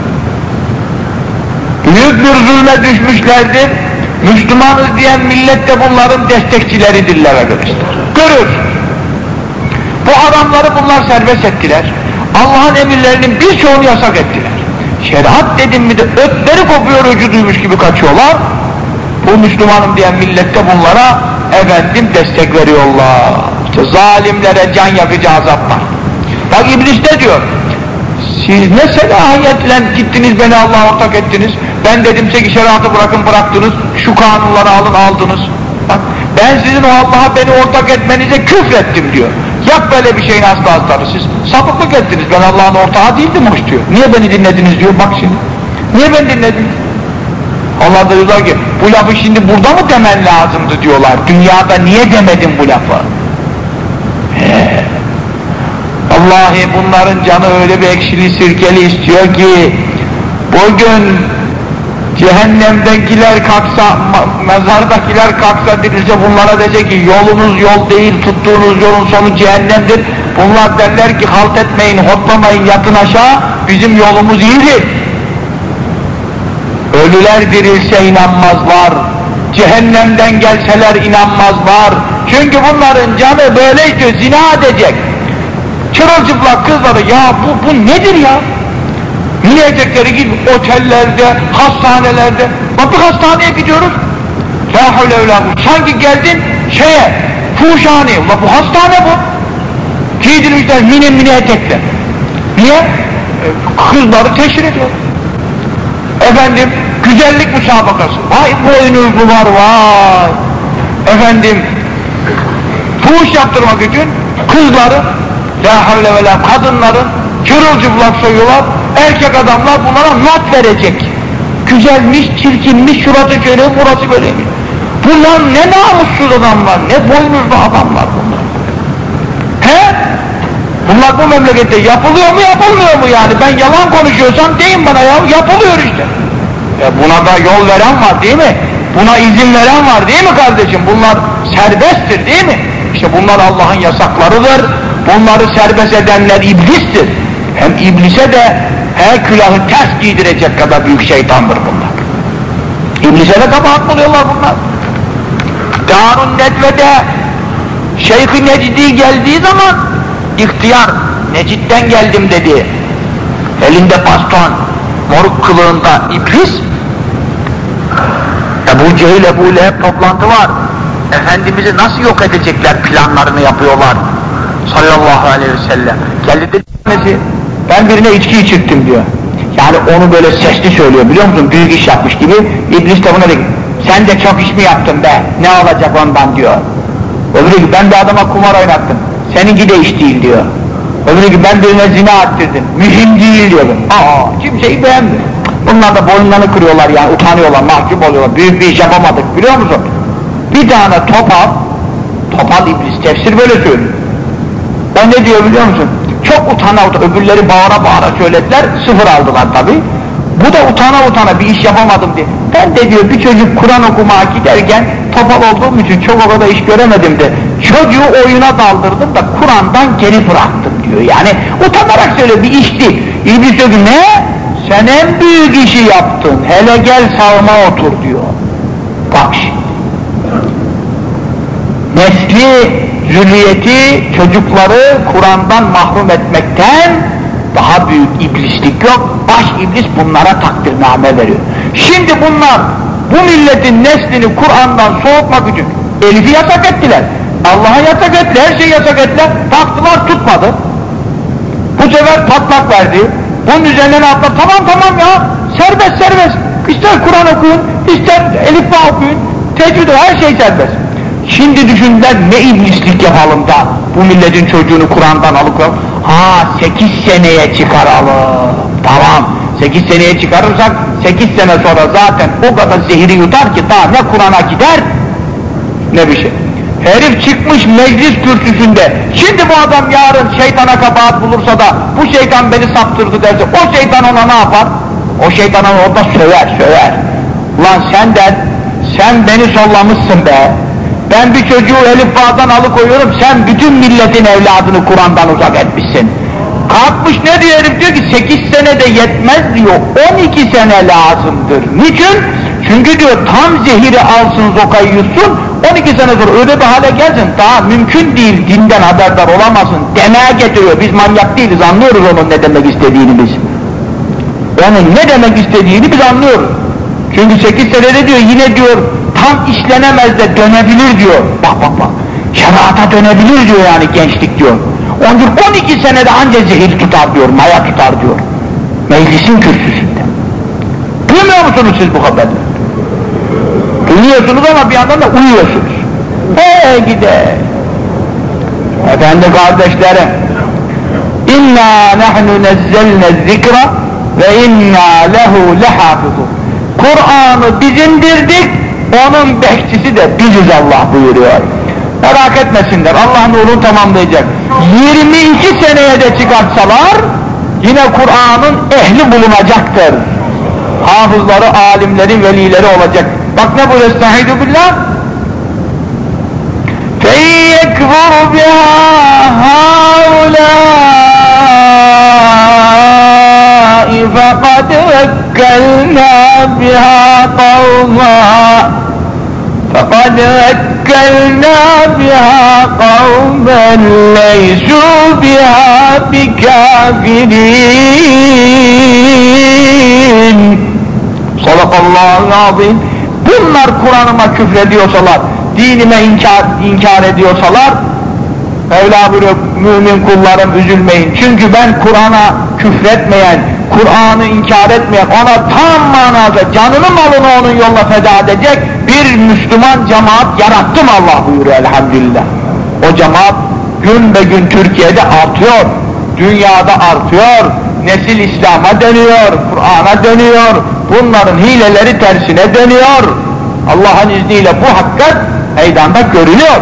[SPEAKER 1] Büyük bir zulme düşmüşlerdir. Müslümanız diyen millet de bunların destekçileridirler arkadaşlar. Görüyorsunuz. Bu adamları bunlar serbest ettiler. Allah'ın emirlerinin birçoğunu yasak ettiler. Şeriat dedim mi de ötleri kopuyor, öcü duymuş gibi kaçıyorlar. Bu Müslümanım diyen millette bunlara efendim destek veriyorlar. İşte zalimlere can yakıcı azaplar. Bak İblis de diyor, siz ne selahiyetle gittiniz beni Allah'a ortak ettiniz, ben dedimse ki şeriatı bırakın bıraktınız, şu kanunları alın aldınız. Bak, ben sizin o Allah'a beni ortak etmenize küfrettim diyor. Yap böyle bir şeyin aslı asları, siz sapıklık ettiniz, ben Allah'ın ortağı değildim hoş diyor. Niye beni dinlediniz diyor, bak şimdi. Niye beni dinlediniz? Allah da diyorlar ki, bu lafı şimdi burada mı demen lazımdı diyorlar. Dünyada niye demedin bu lafı? He. Vallahi bunların canı öyle bir ekşili sirkeli istiyor ki, bugün cehennemdekiler kalksa, mezardakiler kalksa dirilse bunlara diyecek ki yolunuz yol değil, tuttuğunuz yolun sonu cehennemdir. Bunlar derler ki halt etmeyin, hotlamayın, yatın aşağı, bizim yolumuz iyidir. Ölüler dirilse inanmazlar, cehennemden gelseler inanmazlar. Çünkü bunların canı böyle istiyor, zina edecek. Çırılçıplak kızları, ya bu, bu nedir ya? Yiyecekleri gibi otellerde, hastanelerde, bak bir hastaneye gidiyoruz, la havle ve la kuvvete, sanki geldin şeye, fuhuşhaneye, ulan bu hastane bu, giydirmişler mini mini etekler, niye? E, kızları teşhir ediyor, efendim, güzellik müsabakası, vay boynuzlu var vay, efendim, fuhuş yaptırmak için kızları, la havle ve la, kadınların çırılçıplak soyuyorlar, erkek adamlar bunlara not verecek. Güzelmiş, çirkinmiş, şurası şöyle, burası böyleymiş. Bunlar ne namussuz adamlar, ne boynuzlu adamlar bunlar. He? Bunlar bu memlekette yapılıyor mu, yapılmıyor mu yani? Ben yalan konuşuyorsam deyin bana ya, yapılıyor işte. E buna da yol veren var değil mi? Buna izin veren var değil mi kardeşim? Bunlar serbesttir değil mi? İşte bunlar Allah'ın yasaklarıdır. Bunları serbest edenler iblistir. Hem iblise de he külahı ters giydirecek kadar büyük şeytandır bunlar. İblise de kabahat buluyorlar bunlar. Darun Nedve'de Şeyh-i Necdi geldiği zaman ihtiyar, Necid'den geldim dedi. Elinde baston, moruk kılığında iblis. Ebu Cehil, Ebu Leheb toplantı var. Efendimiz'i nasıl yok edecekler planlarını yapıyorlar. Sallallahu aleyhi ve sellem. Geldi dedi, ben birine içki içirttim diyor. Yani onu böyle sesli söylüyor biliyor musun? Büyük iş yapmış gibi. İblis de buna dedi, sen de çok iş mi yaptın be? Ne olacak ondan diyor. Öbürü ki ben bir adama kumar oynattım. Seninki de iş değil diyor. Öbürü ki ben birine zina attırdım. Mühim değil diyor. Aa, kimseyi beğenmiyor. Bunlar da boynlarını kırıyorlar yani, utanıyorlar, mahcup oluyorlar. Büyük bir iş yapamadık biliyor musun? Bir tane topal, topal iblis, tefsir böyle söylüyor. O ne diyor biliyor musun? Çok utana utana, öbürleri bağıra bağıra söylediler, sıfır aldılar tabi. Bu da utana utana bir iş yapamadım diye. Ben de diyor bir çocuk Kur'an okumaya giderken topal olduğum için çok o kadar iş göremedim de çocuğu oyuna daldırdım da Kur'an'dan geri bıraktım diyor. Yani utanarak söylüyor, bir işti. İblis diyor ki ne? Sen en büyük işi yaptın. Hele gel sağıma otur diyor. Bak şimdi. Nesli, zürriyeti, çocukları Kur'an'dan mahrum etmekten daha büyük iblislik yok. Baş iblis bunlara takdirname veriyor. Şimdi bunlar bu milletin neslini Kur'an'dan soğutmak için Elif'i yasak ettiler. Allah'a yasak ettiler, her şeyi yasak ettiler. Taktılar, tutmadı. Bu sefer patlak verdi. Bunun üzerine atla, tamam tamam ya, serbest serbest. İster Kur'an okuyun, ister Elif Ba okuyun, tecvid, her şey serbest. Şimdi düşündüler, ne iblislik yapalım da bu milletin çocuğunu Kur'an'dan alıkoyalım. Ha, sekiz seneye çıkaralım. Tamam, sekiz seneye çıkarırsak sekiz sene sonra zaten o kadar zehri yutar ki daha ne Kur'an'a gider ne bir şey. Herif çıkmış meclis kürsüsünde. Şimdi bu adam yarın şeytana kabahat bulursa da bu şeytan beni saptırdı derse o şeytan ona ne yapar? O şeytana orada söver söver. Ulan sen de sen beni sollamışsın be. Ben bir çocuğu Elif Ba'dan alıkoyuyorum, sen bütün milletin evladını Kur'an'dan uzak etmişsin. Kalkmış ne diyor herif, diyor ki sekiz sene de yetmez diyor, on iki sene lazımdır. Niçin? Çünkü diyor tam zehiri alsın, zokayı yutsun, on iki sene sonra öyle bir hale gelsin, daha mümkün değil dinden haberdar olamazsın demeye getiriyor. Biz manyak değiliz, anlıyoruz onun ne demek istediğini biz. Onun ne demek istediğini biz anlıyoruz. Çünkü sekiz senede diyor yine diyor tam işlenemez de dönebilir diyor. Bak bak bak. Şerata dönebilir diyor yani gençlik diyor. on iki senede anca zehir tutar diyor, maya tutar diyor. Meclisin kürsüsünde. Duymuyor musunuz siz bu haberi? Duyuyorsunuz ama bir yandan da uyuyorsunuz. He gide. Efendi kardeşlerim, İnna nahnu nezzelne zikra ve inna lehu lehafizun. Kur'an'ı biz indirdik, onun bekçisi de biziz Allah buyuruyor. Merak etmesinler, Allah nurunu tamamlayacak. yirmi iki seneye de çıkartsalar yine Kur'an'ın ehli bulunacaktır. Hafızları, alimleri, velileri olacak. Bak ne bu, estaizu billah. فَيَكْفُرُ بِهَا هَؤُلَاءِ فَقَدْ وَكَّلْنَا بِهَا قَوْمًا فَقَدْ وَكَّلْنَا بِهَا قَوْمًا لَيْسُوا بِهَا بِكَافِرِينَ. Sadakallahu azim. Bunlar Kur'an'ıma küfrediyorsalar, dinime inkar, inkar ediyorsalar, Mevla buyuruyor, mümin kullarım üzülmeyin. Çünkü ben Kur'an'a küfretmeyen, Kur'an'ı inkar etmeyen, ona tam manada canını malını onun yoluna feda edecek bir Müslüman cemaat yarattım Allah buyuruyor elhamdülillah. O cemaat gün be gün Türkiye'de artıyor, dünyada artıyor, nesil İslam'a dönüyor, Kur'an'a dönüyor, bunların hileleri tersine dönüyor. Allah'ın izniyle bu hakikat meydanda görülüyor.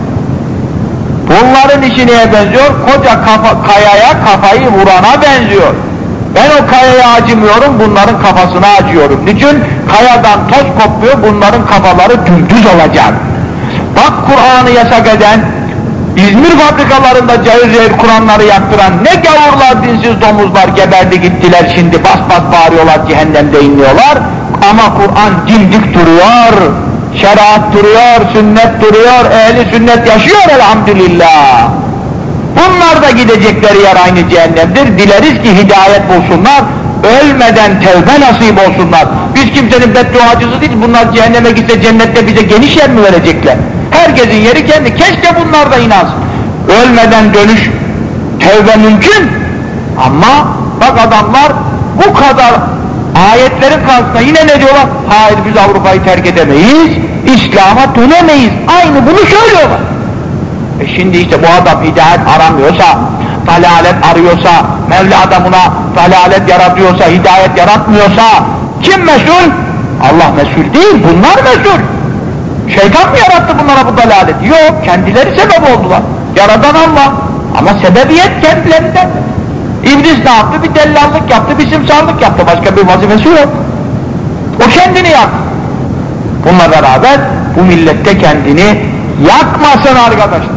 [SPEAKER 1] Bunların işi neye benziyor? Koca kafa, kayaya kafayı vurana benziyor. Ben o kayaya acımıyorum, bunların kafasına acıyorum. Niçin? Kayadan toz kopmuyor, bunların kafaları dümdüz olacak. Bak Kur'an'ı yasak eden, İzmir fabrikalarında cayır cayır Kur'anları yaktıran ne gavurlar, dinsiz domuzlar geberdi gittiler, şimdi bas bas bağırıyorlar, cehennemde inliyorlar. Ama Kur'an dimdik duruyor, şeriat duruyor, sünnet duruyor, ehli sünnet yaşıyor elhamdülillah. Bunlar da gidecekleri yer aynı cehennemdir. Dileriz ki hidayet bulsunlar, ölmeden tevbe nasip olsunlar. Biz kimsenin bedduacısı değil, bunlar cehenneme gitse cennette bize geniş yer mi verecekler? Herkesin yeri kendi, keşke bunlar da inansın. Ölmeden dönüş, tevbe mümkün. Ama bak adamlar bu kadar ayetlerin karşısında yine ne diyorlar? Hayır, biz Avrupa'yı terk edemeyiz, İslam'a dönemeyiz. Aynı bunu söylüyorlar. E şimdi işte bu adam hidayet aramıyorsa, dalalet arıyorsa, Mevla adamına dalalet yaratıyorsa, hidayet yaratmıyorsa kim mesul? Allah mesul değil, bunlar mesul. Şeytan mı yarattı bunlara bu dalaleti? Yok, kendileri sebep oldular. Yaradan Allah. Ama sebebiyet kendilerinden. İblis ne yaptı? Bir dellallık yaptı, bir simsarlık yaptı. Başka bir vazifesi yok. O kendini yaptı. Bununla beraber bu millette kendini yakmasın arkadaşlar.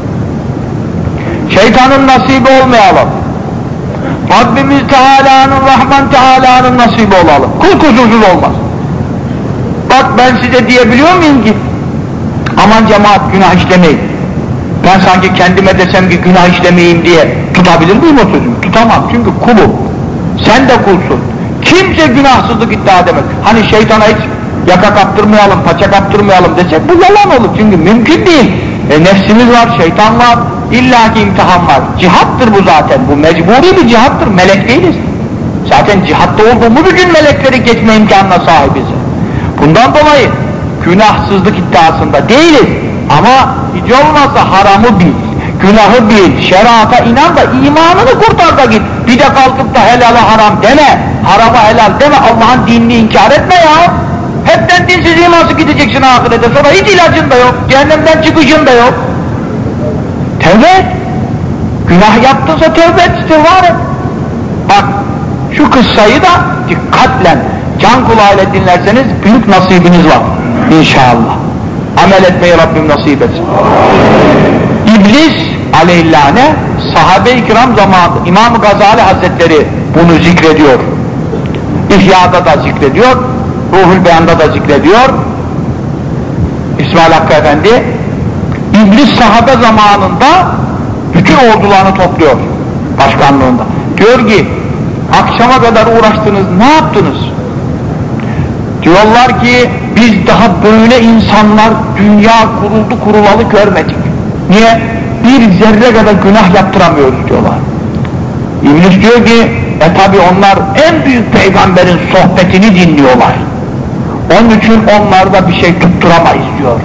[SPEAKER 1] Şeytanın nasibi olmayalım. Rabbimiz Teala'nın, Rahman Teala'nın nasibi olalım. Kul kusursuz olmaz. Bak ben size diyebiliyor muyum ki aman cemaat günah işlemeyin. Ben sanki kendime desem ki günah işlemeyeyim diye tutabilir miyim o sözümü? Tutamam çünkü kulum. Sen de kulsun. Kimse günahsızlık iddia edemez. Hani şeytana hiç yaka kaptırmayalım, paça kaptırmayalım desek bu yalan olur. Çünkü mümkün değil. E, nefsimiz var, şeytan var, illaki imtihan var. Cihattır bu zaten. Bu mecburi bir cihattır. Melek değiliz. Zaten cihatta olduğumuz için melekleri geçme imkanına sahibiz. Bundan dolayı günahsızlık iddiasında değiliz. Ama hiç olmazsa haramı bil, günahı bil, şerata inan da imanını kurtar da git. Bir de kalkıp da helala haram deme, harama helal deme, Allah'ın dinini inkar etme ya. Hepten dinsiz imansız gideceksin ahirete, sonra hiç ilacın da yok, cehennemden çıkışın da yok. Tevbe et. Günah yaptınsa tevbe et, istiğfar et. Bak, şu kıssayı da dikkatle, can kulağıyla dinlerseniz büyük nasibiniz var. İnşallah. Amel etmeyi Rabbim nasip etsin. İblis aleyhillâne sahabe-i kiram zamanı İmam-ı Gazali Hazretleri bunu zikrediyor. İhya'da da zikrediyor, Ruhul Beyan'da da zikrediyor. İsmail Hakkı Efendi İblis sahabe zamanında bütün ordularını topluyor başkanlığında. Diyor ki akşama kadar uğraştınız, ne yaptınız? Diyorlar ki biz daha böyle insanlar dünya kuruldu kurulalı görmedik. Niye? Bir zerre kadar günah yaptıramıyoruz diyorlar. İblis diyor ki e tabi onlar en büyük peygamberin sohbetini dinliyorlar. Onun için onlarda bir şey tutturamayız diyor.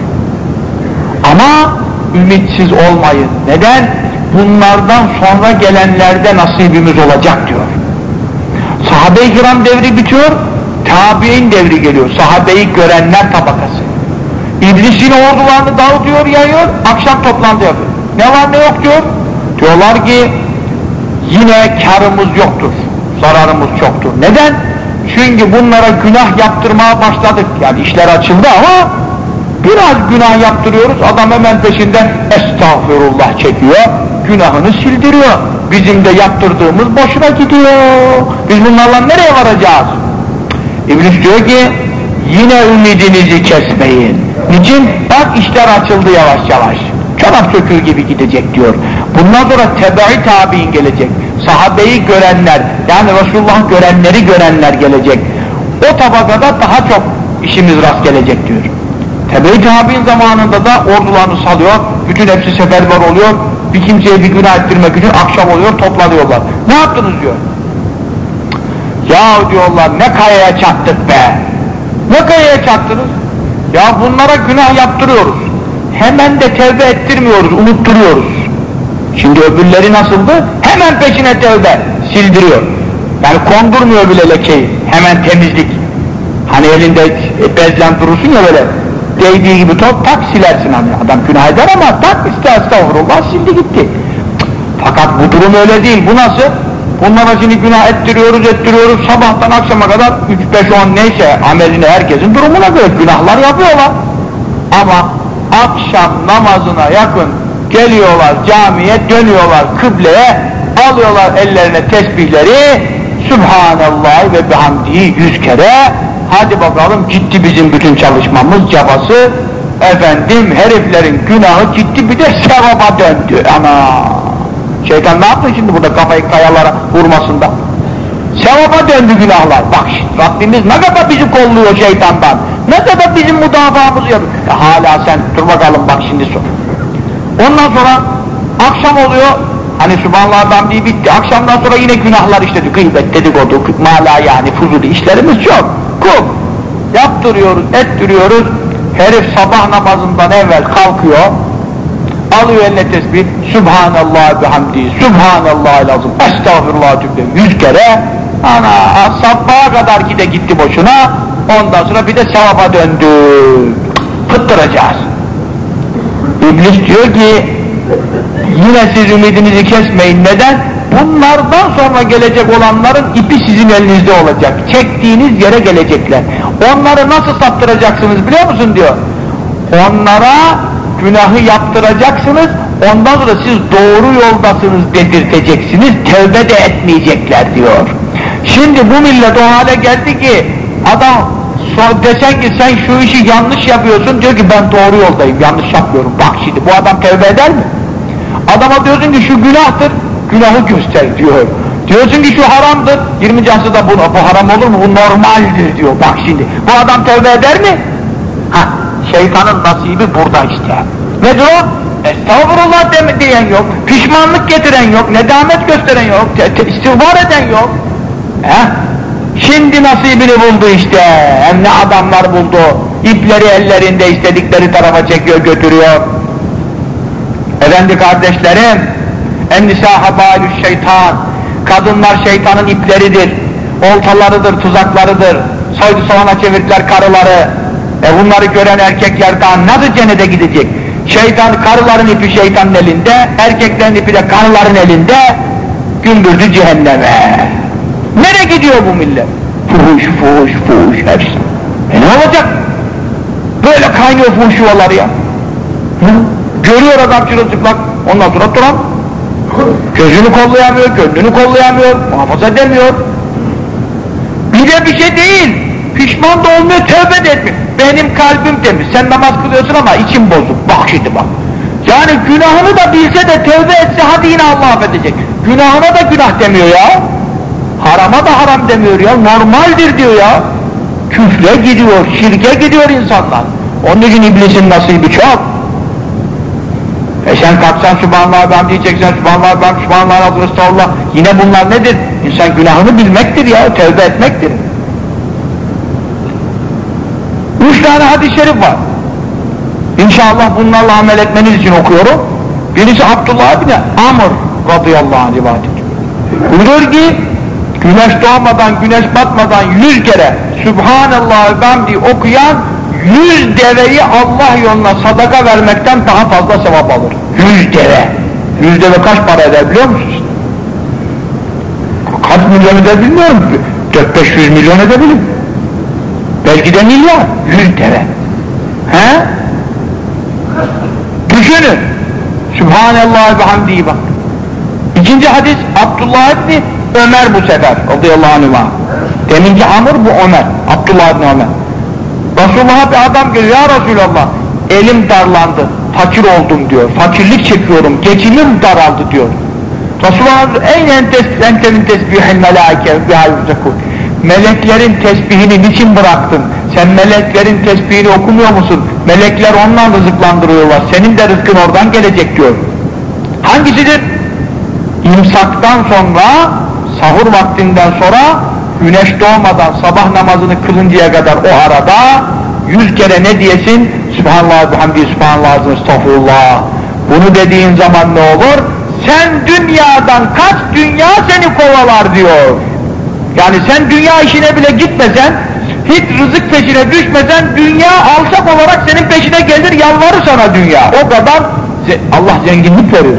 [SPEAKER 1] Ama ümitsiz olmayın. Neden? Bunlardan sonra gelenlerde nasibimiz olacak diyor. Sahabe-i kiram devri bitiyor, tabi'in devri geliyor. Sahabeyi görenler tabakası. İblisin ordularını dağıtıyor, yayıyor, akşam toplantı yapıyor. Ne var ne yok diyor. Diyorlar ki yine karımız yoktur, zararımız çoktur. Neden? Çünkü bunlara günah yaptırmaya başladık. Yani işler açıldı ama biraz günah yaptırıyoruz, adam hemen peşinden estağfurullah çekiyor, günahını sildiriyor. Bizim de yaptırdığımız boşuna gidiyor. Biz bunlarla nereye varacağız? İblis diyor ki yine ümidinizi kesmeyin. Niçin? Bak işler açıldı yavaş yavaş. Çorap söküğü gibi gidecek diyor. Bundan sonra tebe-i tabi'in gelecek. Sahabeyi görenler, yani Resulullah görenleri görenler gelecek. O tabakada daha çok işimiz rast gelecek diyor. Tebe-i tabi'in zamanında da ordularını salıyor, bütün hepsi seferber oluyor, bir kimseye bir günah ettirmek için akşam oluyor, toplanıyorlar. Ne yaptınız diyor. Ya diyorlar ne kayaya çattık be! Ne kayaya çattınız? Ya bunlara günah yaptırıyoruz. Hemen de tevbe ettirmiyoruz, unutturuyoruz. Şimdi öbürleri nasıldı? Hemen peşine tevbe, sildiriyor. Yani kondurmuyor bile lekeyi, hemen temizlik. Hani elinde bezlen durursun ya böyle, değdiği gibi top, tak silersin hani. Adam günah eder ama tak işte estağfurullah sildi gitti. Fakat bu durum öyle değil, bu nasıl? Bunlara şimdi günah ettiriyoruz, ettiriyoruz, sabahtan akşama kadar üç beş on neyse amelini herkesin durumuna göre günahlar yapıyorlar. Ama akşam namazına yakın geliyorlar camiye, dönüyorlar kıbleye, alıyorlar ellerine tesbihleri, Sübhanallah ve bihamdihi yüz kere, hadi bakalım gitti bizim bütün çalışmamız, cabası, efendim heriflerin günahı gitti, bir de sevaba döndü. Ana! Şeytan ne yaptı şimdi burada kafayı kayalara vurmasında? Sevaba döndü günahlar. Bak şimdi Rabbimiz ne kadar bizi kolluyor şeytandan, ne kadar bizim müdafaamızı yapıyor. E, hala sen dur bakalım bak şimdi sor. Ondan sonra akşam oluyor, hani Sübhanallah'dan bir bitti, akşamdan sonra yine günahlar işledik, gıybet, dedikodu, mala yani fuzuli işlerimiz çok. Kul yaptırıyoruz, ettiriyoruz, herif sabah namazından evvel kalkıyor, alıyor eline tesbih, Sübhanallah bihamdi, Sübhanallah lazım, estağfurullah tübbe yüz kere, ana sabaha kadar gide gitti boşuna, ondan sonra bir de sevaba döndü, fıttıracağız. İblis diyor ki, yine siz ümidinizi kesmeyin, neden? bunlardan sonra gelecek olanların ipi sizin elinizde olacak. Çektiğiniz yere gelecekler. Onları nasıl saptıracaksınız biliyor musun diyor. Onlara günahı yaptıracaksınız, ondan sonra siz doğru yoldasınız dedirteceksiniz, tevbe de etmeyecekler diyor. Şimdi bu millet o hale geldi ki adam desen ki sen şu işi yanlış yapıyorsun, diyor ki ben doğru yoldayım, yanlış yapmıyorum. Bak şimdi bu adam tevbe eder mi? Adama diyorsun ki şu günahtır, günahı göster diyor. Diyorsun ki şu haramdır, yirminci asırda bu, bu haram olur mu? Bu normaldir diyor. Bak şimdi bu adam tevbe eder mi? Ha, şeytanın nasibi burada işte. Nedir o? Estağfurullah deme diyen yok, pişmanlık getiren yok, nedamet gösteren yok, istiğfar eden yok. He? Şimdi nasibini buldu işte, hem ne adamlar buldu, ipleri ellerinde istedikleri tarafa çekiyor götürüyor. Efendi kardeşlerim, en-nisa habalü şeytan, kadınlar şeytanın ipleridir, oltalarıdır, tuzaklarıdır, soydu soğana çevirdiler karıları, e bunları gören erkekler daha nasıl cennete gidecek? Şeytan, karıların ipi şeytanın elinde, erkeklerin ipi de karıların elinde, gümbürdü cehenneme. Nereye gidiyor bu millet? Fuhuş, fuhuş, fuhuş hepsi. E ne olacak? Böyle kaynıyor fuhuş yuvaları ya. Hı? Görüyor adam çırılçıplak, ondan sonra duran. Gözünü kollayamıyor, gönlünü kollayamıyor, muhafaza edemiyor. Bir de bir şey değil, pişman da olmuyor, tövbe de etmiyor. Benim kalbim temiz, sen namaz kılıyorsun ama içim bozuk, bak şimdi bak. Yani günahını da bilse de tövbe etse hadi yine Allah affedecek. Günahına da günah demiyor ya. Harama da haram demiyor ya, normaldir diyor ya. Küfre gidiyor, şirke gidiyor insanlar. Onun için iblisin nasibi çok. E sen kalksan Sübhanallah ben diyeceksen Sübhanallah ben Sübhanallah adını estağfurullah. Yine bunlar nedir? İnsan günahını bilmektir ya, tövbe etmektir. Üç tane hadis-i şerif var. İnşallah bunlarla amel etmeniz için okuyorum. Birisi Abdullah bin Amr radıyallahu anh rivayet ediyor. Buyuruyor ki güneş doğmadan, güneş batmadan yüz kere Sübhanallah hamdi okuyan yüz deveyi Allah yoluna sadaka vermekten daha fazla sevap alır. Yüz deve. Yüz deve kaç para eder biliyor musunuz? Kaç milyon eder bilmiyorum. Dört beş yüz milyon edebilir. Belki de milyar. Yüz deve. He? Düşünün. Sübhanallah ve hamdihi bak. İkinci hadis Abdullah ibn Ömer bu sefer radıyallahu anhuma. Deminki Amr bu Ömer. Abdullah ibn Ömer. Resulullah'a bir adam geliyor, ya Resulallah elim darlandı, fakir oldum diyor, fakirlik çekiyorum, geçimim daraldı diyor. Resulullah en entes, entemin tesbihil melâike bihâyüzekûn. Meleklerin tesbihini niçin bıraktın? Sen meleklerin tesbihini okumuyor musun? Melekler ondan rızıklandırıyorlar, senin de rızkın oradan gelecek diyor. Hangisidir? İmsaktan sonra, sahur vaktinden sonra güneş doğmadan sabah namazını kılıncaya kadar o arada yüz kere ne diyesin? Sübhanallah, bihamdi, Sübhanallah, estağfurullah. Bunu dediğin zaman ne olur? Sen dünyadan kaç dünya seni kovalar diyor. Yani sen dünya işine bile gitmesen, hiç rızık peşine düşmesen, dünya alçak olarak senin peşine gelir, yalvarır sana dünya. O kadar Allah zenginlik verir.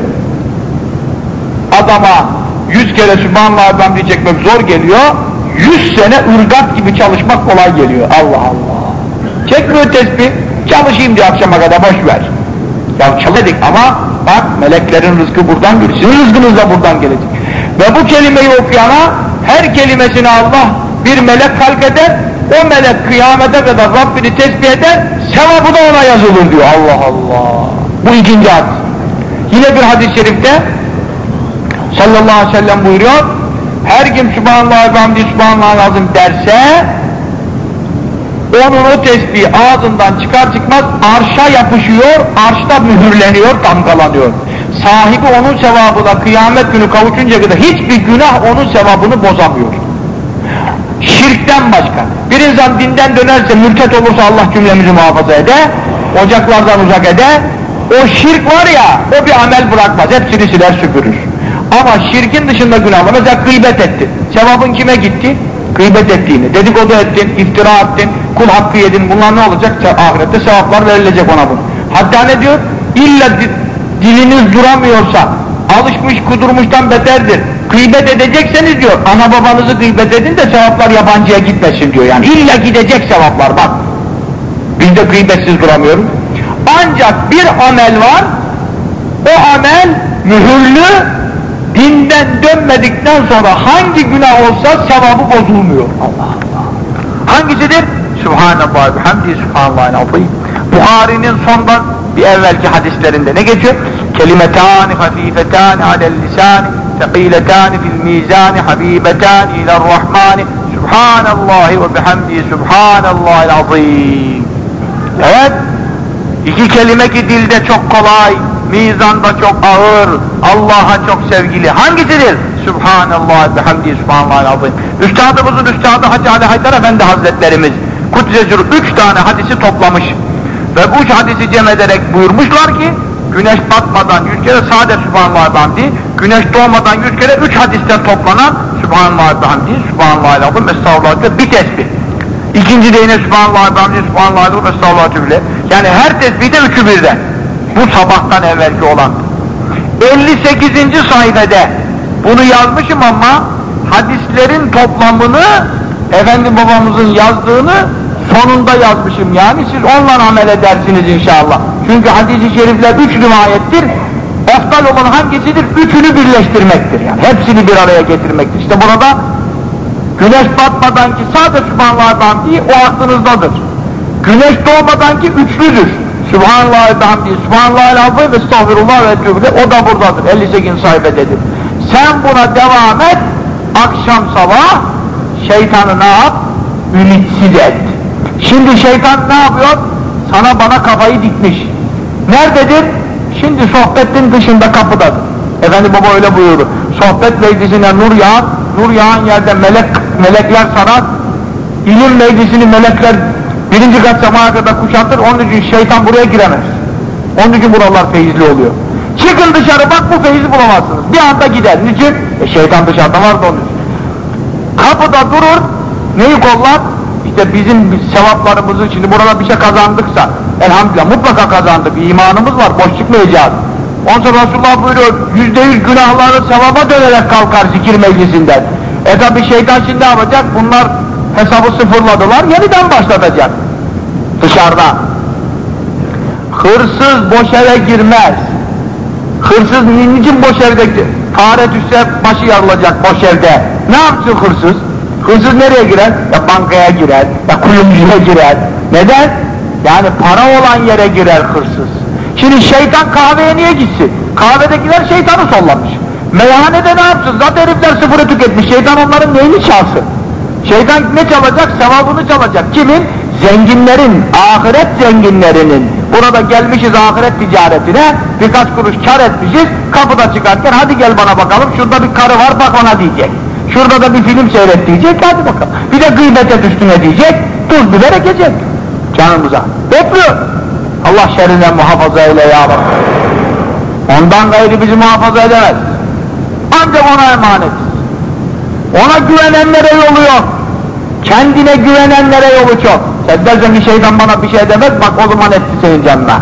[SPEAKER 1] Adama yüz kere Sübhanallah, bihamdi çekmek zor geliyor. Yüz sene ırgat gibi çalışmak kolay geliyor. Allah Allah. Çekmiyor tesbih, çalışayım diye akşama kadar boş ver. Ya çalıştık ama bak meleklerin rızkı buradan geliyor. Sizin rızkınız da buradan gelecek. Ve bu kelimeyi okuyana her kelimesini Allah bir melek halk eder. O melek kıyamete kadar Rabbini tesbih eder. Sevabı da ona yazılır diyor. Allah Allah. Bu ikinci hadis. Yine bir hadis-i şerifte sallallahu aleyhi ve sellem buyuruyor. Her kim Sübhanallah ve hamdi Sübhanallah lazım derse onun o tesbih ağzından çıkar çıkmaz arşa yapışıyor, arşta mühürleniyor, damgalanıyor. Sahibi onun sevabına kıyamet günü kavuşunca kadar hiçbir günah onun sevabını bozamıyor. Şirkten başka. Bir insan dinden dönerse, mürtet olursa Allah cümlemizi muhafaza eder, ocaklardan uzak eder. O şirk var ya, o bir amel bırakmaz, hepsini siler süpürür. Ama şirkin dışında günahlar, mesela gıybet ettin, sevabın kime gitti? Gıybet ettiğini, dedikodu ettin, iftira ettin, kul hakkı yedin, bunlar ne olacak? Ahirette sevaplar verilecek ona bunu. Hatta ne diyor? İlla diliniz duramıyorsa, alışmış kudurmuştan beterdir. Gıybet edecekseniz diyor, ana babanızı gıybet edin de sevaplar yabancıya gitmesin diyor. Yani illa gidecek sevaplar bak. Biz de gıybetsiz duramıyoruz. Ancak bir amel var, o amel mühürlü, dinden dönmedikten sonra hangi günah olsa sevabı bozulmuyor. Allah Allah. Hangisidir? Subhanallah ve hamdi subhanallahil azim. Buhari'nin sondan bir evvelki hadislerinde ne geçiyor? Kelimetani hafifetani alel lisani teqiletani fil mizani habibetani ilerrahmani subhanallahi ve bihamdi subhanallahil azim. Evet, iki kelime ki dilde çok kolay, mizanda çok ağır, Allah'a çok sevgili. Hangisidir? Subhanallah ve hamdi subhanallahil azim. Üstadımızın üstadı Hacı Ali Haydar Efendi Hazretlerimiz Kuddesesir üç tane hadisi toplamış ve bu üç hadisi cem ederek buyurmuşlar ki güneş batmadan yüz kere sade subhanallahil hamdi, güneş doğmadan yüz kere üç hadisten toplanan subhanallahil hamdi, subhanallahil azim, estağfurullah bir tesbih. İkinci de yine subhanallahil hamdi, subhanallahil azim, estağfurullah bile. Yani her tesbihde üçü birden. Bu sabahtan evvelki olan. elli sekizinci sayfede bunu yazmışım ama hadislerin toplamını efendim babamızın yazdığını sonunda yazmışım. Yani siz onunla amel edersiniz inşallah. Çünkü hadis-i şerifler üç rivayettir. Eftal olan hangisidir? Üçünü birleştirmektir. Yani hepsini bir araya getirmektir. İşte burada güneş batmadan ki sadece subhanallahil hamdi o aklınızdadır. Güneş doğmadan ki üçlüdür. Subhanallahil hamdi, subhanallahil azim ve estağfirullah ve etûbü ileyh, o da buradadır. elli sekizinci sayfededir. Sen buna devam et, akşam sabah şeytanı ne yap? Ümitsiz et. Şimdi şeytan ne yapıyor? Sana bana kafayı dikmiş. Nerededir? Şimdi sohbetin dışında kapıdadır. Efendi baba öyle buyurdu. Sohbet meclisine nur yağar, nur yağan yerde melek, melekler sarar, ilim meclisini melekler birinci kat semaya kadar kuşatır, onun için şeytan buraya giremez. Onun için buralar feyizli oluyor. Çıkın dışarı bak, bu feyzi bulamazsınız. Bir anda gider. Niçin? E şeytan dışarıda var da onun için. Kapıda durur, neyi kollar? İşte bizim sevaplarımızı, şimdi burada bir şey kazandıksa, elhamdülillah mutlaka kazandık, imanımız var, boş çıkmayacağız. Ondan sonra Resulullah buyuruyor, yüzde yüz günahları sevaba dönerek kalkar zikir meclisinden. E tabi şeytan şimdi ne yapacak? Bunlar hesabı sıfırladılar, yeniden başlatacak. Dışarıda. Hırsız boş eve girmez. Hırsız niçin boş evde? Fare düşse başı yarılacak boş evde. Ne yapsın hırsız? Hırsız nereye girer? Ya bankaya girer, ya kuyumcuya girer. Neden? Yani para olan yere girer hırsız. Şimdi şeytan kahveye niye gitsin? Kahvedekiler şeytanı sollamış. Meyhanede ne yapsın? Zaten herifler sıfırı tüketmiş. Şeytan onların neyini çalsın? Şeytan ne çalacak? Sevabını çalacak. Kimin? Zenginlerin, ahiret zenginlerinin. Burada gelmişiz ahiret ticaretine, birkaç kuruş kar etmişiz, kapıda çıkarken hadi gel bana bakalım, şurada bir karı var bak ona diyecek. Şurada da bir film seyret diyecek, hadi bakalım. Bir de gıybet et üstüne diyecek, tuz biber ekecek canımıza. Bekliyor. Allah şerrinden muhafaza eyle ya Rabbi. Ondan gayrı bizi muhafaza edemez. Ancak ona emanet. Ona güvenenlere yolu yok. Kendine güvenenlere yolu çok. Sen dersen ki şeytan bana bir şey demez, bak o zaman etti senin canına.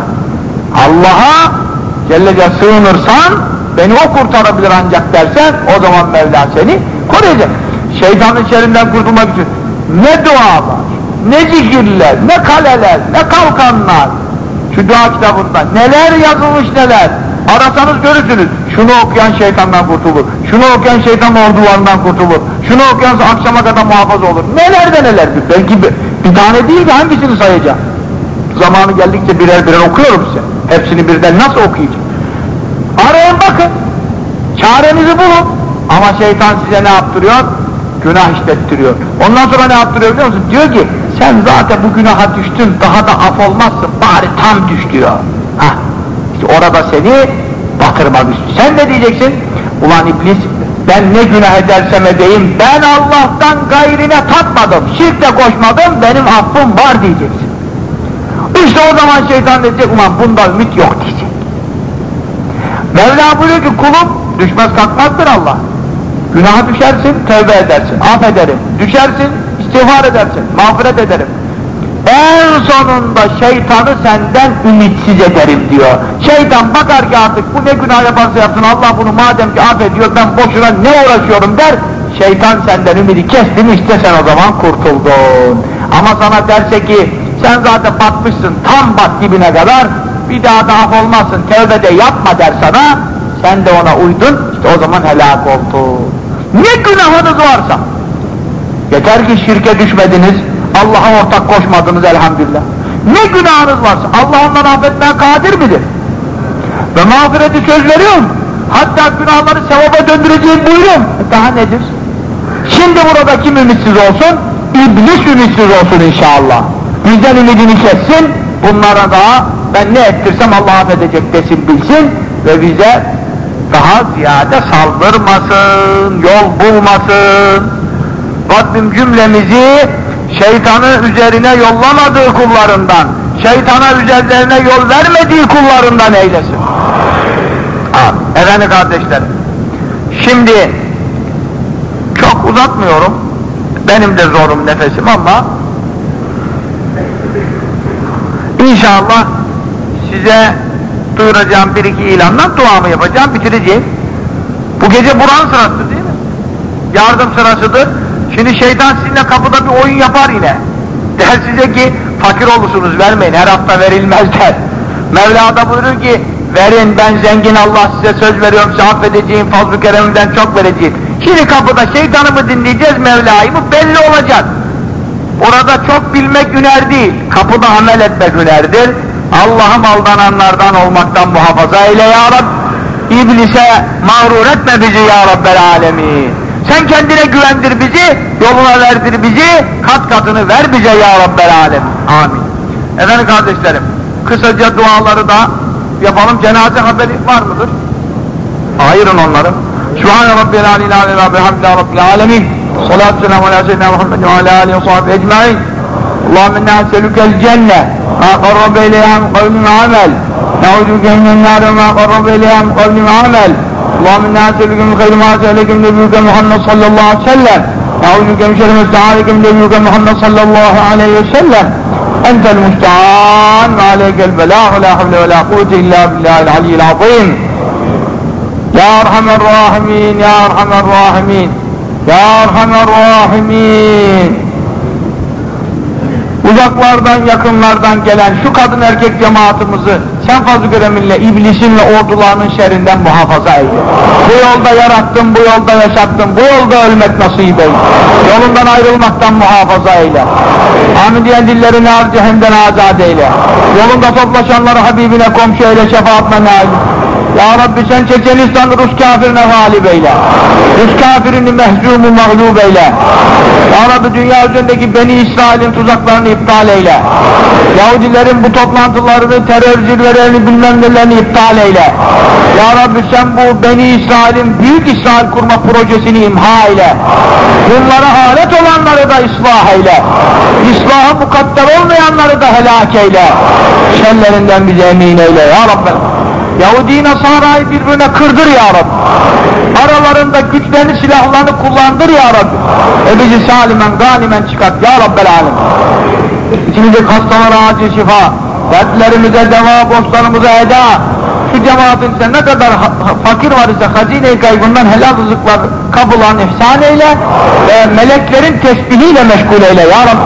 [SPEAKER 1] Allah'a Celle Celle sığınırsan, beni o kurtarabilir ancak dersen, o zaman Mevla seni koruyacak. Şeytanın şerrinden kurtulmak için ne dualar, ne zikirler, ne kaleler, ne kalkanlar, şu dua kitabında neler yazılmış neler, arasanız görürsünüz. Şunu okuyan şeytandan kurtulur, şunu okuyan şeytan ordularından kurtulur, şunu okuyan akşama kadar muhafaza olur. Neler de neler, belki bir, bir tane değil de hangisini sayacağım? Zamanı geldikçe birer birer okuyorum size. Hepsini birden nasıl okuyacağım? Arayın bakın, çarenizi bulun. Ama şeytan size ne yaptırıyor? Günah işlettiriyor. Ondan sonra ne yaptırıyor biliyor musun? Diyor ki, sen zaten bu günaha düştün, daha da af olmazsın, bari tam düş diyor. Hah, işte orada seni batırmak istiyor. Sen ne diyeceksin? Ulan iblis, ben ne günah edersem edeyim, ben Allah'tan gayrine tatmadım, şirk de koşmadım, benim affım var diyeceksin. İşte o zaman şeytan diyecek, ulan bunda ümit yok diyecek. Mevla buyuruyor ki, kulum düşmez kalkmazdır Allah. Günaha düşersin, tövbe edersin, affederim. Düşersin, istiğfar edersin, mağfiret ederim. en sonunda şeytanı senden ümitsiz ederim diyor. Şeytan bakar ki artık bu ne günah yaparsa yapsın, Allah bunu madem ki affediyor, ben boşuna ne uğraşıyorum der. Şeytan senden ümidi kesti mi, işte sen o zaman kurtuldun. Ama sana derse ki sen zaten batmışsın, tam bat dibine kadar, bir daha da af olmazsın, tevbe de yapma der sana, sen de ona uydun, işte o zaman helak oldun. Ne günahınız varsa, yeter ki şirke düşmediniz, Allah'a ortak koşmadınız elhamdülillah. Ne günahınız varsa Allah onları affetmeye kadir midir? Ve mağfireti söz veriyorum. Hatta günahları sevaba döndüreceğim buyuruyorum. Daha nedir? Şimdi burada kim ümitsiz olsun? İblis ümitsiz olsun inşallah. Bizden ümidini kessin, bunlara da ben ne ettirsem Allah affedecek desin, bilsin ve bize daha ziyade saldırmasın, yol bulmasın. Rabbim cümlemizi şeytanı üzerine yollamadığı kullarından, şeytana üzerlerine yol vermediği kullarından eylesin. Amin. Efendim kardeşlerim, şimdi çok uzatmıyorum, benim de zorum nefesim ama İnşallah size duyuracağım bir iki ilanla duamı yapacağım, bitireceğim. Bu gece Burak'ın sırası değil mi? Yardım sırasıdır. Şimdi şeytan sizinle kapıda bir oyun yapar yine. Der size ki fakir olursunuz, vermeyin, her hafta verilmez der. Mevla da buyurur ki verin, ben zengin, Allah size söz veriyorum, size affedeceğim, fazl-ı keremimden çok vereceğim. Şimdi kapıda şeytanı mı dinleyeceğiz, Mevla'yı mı, belli olacak. Orada çok bilmek hüner değil, kapıda amel etmek hünerdir. Allah'ım aldananlardan olmaktan muhafaza eyle ya Rabbi. İblise mağrur etme bizi ya Rabbel alemin. Sen kendine güvendir bizi, yoluna verdir bizi, kat katını ver bize ya Rabbel alemin. Amin. Efendim kardeşlerim, kısaca duaları da yapalım. Cenaze haberi var mıdır? Ayırın onları. Sübhane Rabbil aleyhi ve bihamdihi Rabbil alemin. Salatu selamu ala seyyidina Muhammed ve ala alihi ve sahbihi ecmaîn. Allahümme inna es'elükel cenne ma qarrabe ileyha min kavlin ve amel. Ne'ûzu bike minen nâr ve ma qarrabe ileyha min kavlin ve amel. Allahümme inna es'elüke min hayri ma se'eleke min nebiyyike Muhammed sallallahu aleyhi ve sellem. Ne'ûzu bike min şerri ma ista'âzeke min nebiyyike Muhammed sallallahu aleyhi ve sellem. Entel musta'an ve aleykel belâh ve la havle ve la kuvvete illa billahil aliyyil azîm. Ya Erhamer Rahimin, Ya Erhamer Rahimin, Ya Erhamer Rahimin. Uzaklardan, yakınlardan gelen şu kadın erkek cemaatimizi sen fazl-ı kereminle iblisin ve ordularının şerrinden muhafaza eyle. Bu yolda yarattın, bu yolda yaşattın, bu yolda ölmek nasip eyle. Yolundan ayrılmaktan muhafaza eyle. Amin diyen dillerini ar cehennemden azat eyle. Yolunda toplaşanları Habibine komşu eyle, şefaatine nail. Ya Rabbi sen Çeçenistan'ı Rus kafirine galip eyle. Rus kafirini mehzumu mağlub eyle. Ya Rabbi dünya üzerindeki Beni İsrail'in tuzaklarını iptal eyle. Yahudilerin bu toplantılarını, terör zirvelerini, bilmem nelerini iptal eyle. Ya Rabbi sen bu Beni İsrail'in büyük İsrail kurma projesini imha eyle. Bunlara alet olanları da ıslah eyle. İslaha mukadder olmayanları da helak eyle. Şerlerinden bize emin eyle ya Rabbi. Yahudi Nasara'yı birbirine kırdır ya Rabbi. Aralarında güçlerini, silahlarını kullandır ya Rabbi. E bizi salimen, ganimen çıkart ya Rabbel alem. İçimizdeki hastalara acil şifa, dertlerimize deva, borçlarımıza eda. Şu cemaatin sen ne kadar fakir var ise hazine-i kaybından helal rızıklar, kapılarını ihsan eyle ve meleklerin tesbihiyle meşgul eyle ya Rabbi.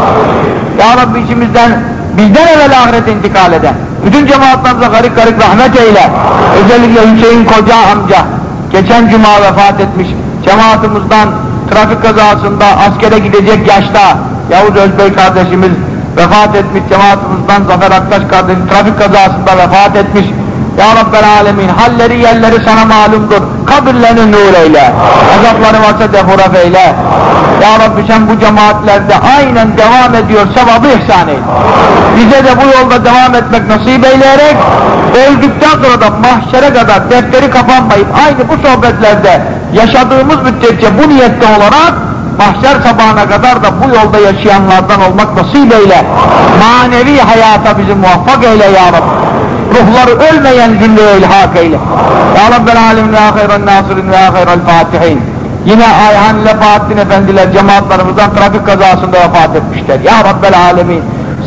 [SPEAKER 1] Ya Rabbi içimizden, bizden evvel ahirete intikal eden bütün cemaatlarımıza garip garip rahmet eyle. Özellikle Hüseyin Koca amca geçen cuma vefat etmiş. Cemaatimizden trafik kazasında askere gidecek yaşta Yavuz Özbey kardeşimiz vefat etmiş. Cemaatimizden Zafer Aktaş kardeşim trafik kazasında vefat etmiş. Ya Rabbel alemin, halleri yerleri sana malumdur. Kabirlerini nur eyle. Azapları varsa defuraf eyle. Ya Rabbi sen bu cemaatlerde aynen devam ediyor, sevabı ihsan eyle. Bize de bu yolda devam etmek nasip eyleyerek öldükten sonra da mahşere kadar defteri kapanmayıp aynı bu sohbetlerde yaşadığımız müddetçe bu niyette olarak mahşer sabahına kadar da bu yolda yaşayanlardan olmak nasip eyle. Manevi hayata bizi muvaffak eyle ya Rabbi. Ruhları ölmeyen zümreye ilhak eyle. Ya Rabbel alemin ve hayran nasirin ve hayral fatihin. Yine Ayhan ile Bahattin efendiler cemaatlarımızdan trafik kazasında vefat etmişler. Ya Rabbel alemin,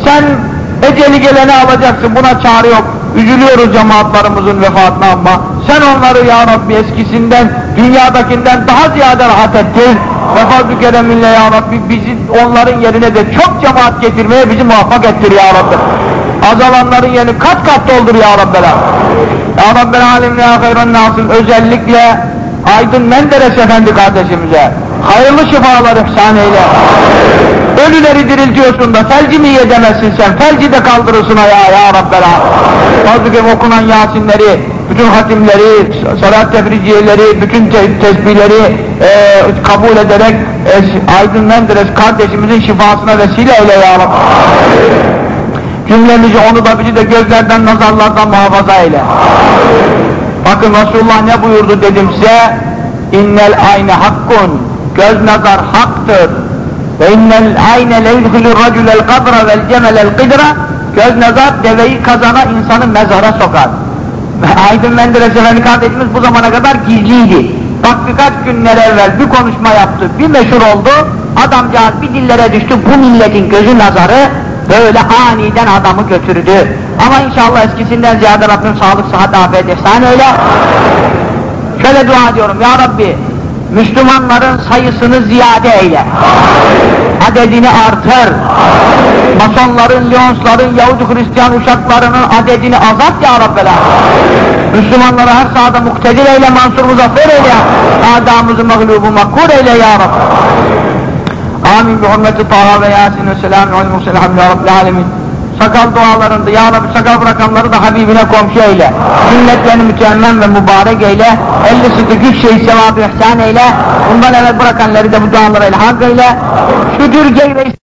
[SPEAKER 1] Sen eceli geleni alacaksın, buna çare yok. Üzülüyoruz cemaatlarımızın vefatına ama sen onları ya Rabbi eskisinden, dünyadakinden daha ziyade rahat ettir. Ve fazl-ı kereminle ya Rabbi bizi onların yerine de çok cemaat getirmeye bizi muvaffak ettir ya Rabbi. Azalanların yerini kat kat doldur ya Rabbi. Ya Rabbi alemine ya hayran nasıl, özellikle Aydın Menderes Efendi kardeşimize hayırlı şifalar ihsan eyle. Ölüleri diriltiyorsun da felci mi yedemezsin sen? Felci de kaldırırsın ayağa ya Rabbela. Fazl-ı okunan Yasinleri, bütün hatimleri, salat tefriciyeleri, bütün te tesbihleri e, kabul ederek e, Aydın Menderes kardeşimizin şifasına vesile eyle ya Rabbi. Cümlemizi, onu da bizi de gözlerden, nazarlardan muhafaza eyle. Bakın Resulullah ne buyurdu dedim size? İnnel ayne hakkun, göz nazar haktır. Ve innel ayne leyudhulur raculel kabra vel cemelel qidra, göz nazar deveyi kazana, insanı mezara sokar. Aydın Menderes Efendi kardeşimiz bu zamana kadar gizliydi. Bak birkaç günler evvel bir konuşma yaptı, bir meşhur oldu, adamcağız bir dillere düştü, bu milletin gözü nazarı böyle aniden adamı götürdü. Ama inşallah eskisinden ziyade Rabbim sağlık, sıhhat, afiyet, ihsan öyle. Şöyle dua ediyorum, ya Rabbi, Müslümanların sayısını ziyade eyle. Adedini artır. Masonların, Lyonsların, Yahudi Hristiyan uşaklarının adedini azalt ya Rabbela. Müslümanlara her sahada muktedir eyle, mansur muzaffer eyle. Adamımızı mağlubu makkur eyle ya Rabbi. Amin. Bi hurmeti Taha ve Yasin ve selamun aleyhi ve sellem ya Rabbil alemin. Sakal dualarında ya Rabbi sakal bırakanları da Habibine komşu eyle. Sünnetlerini müteemmem ve mübarek eyle. elli sıkı güç şey sevabı ihsan eyle. Bundan evvel bırakanları da bu dualarıyla hak eyle. Şu Türkiye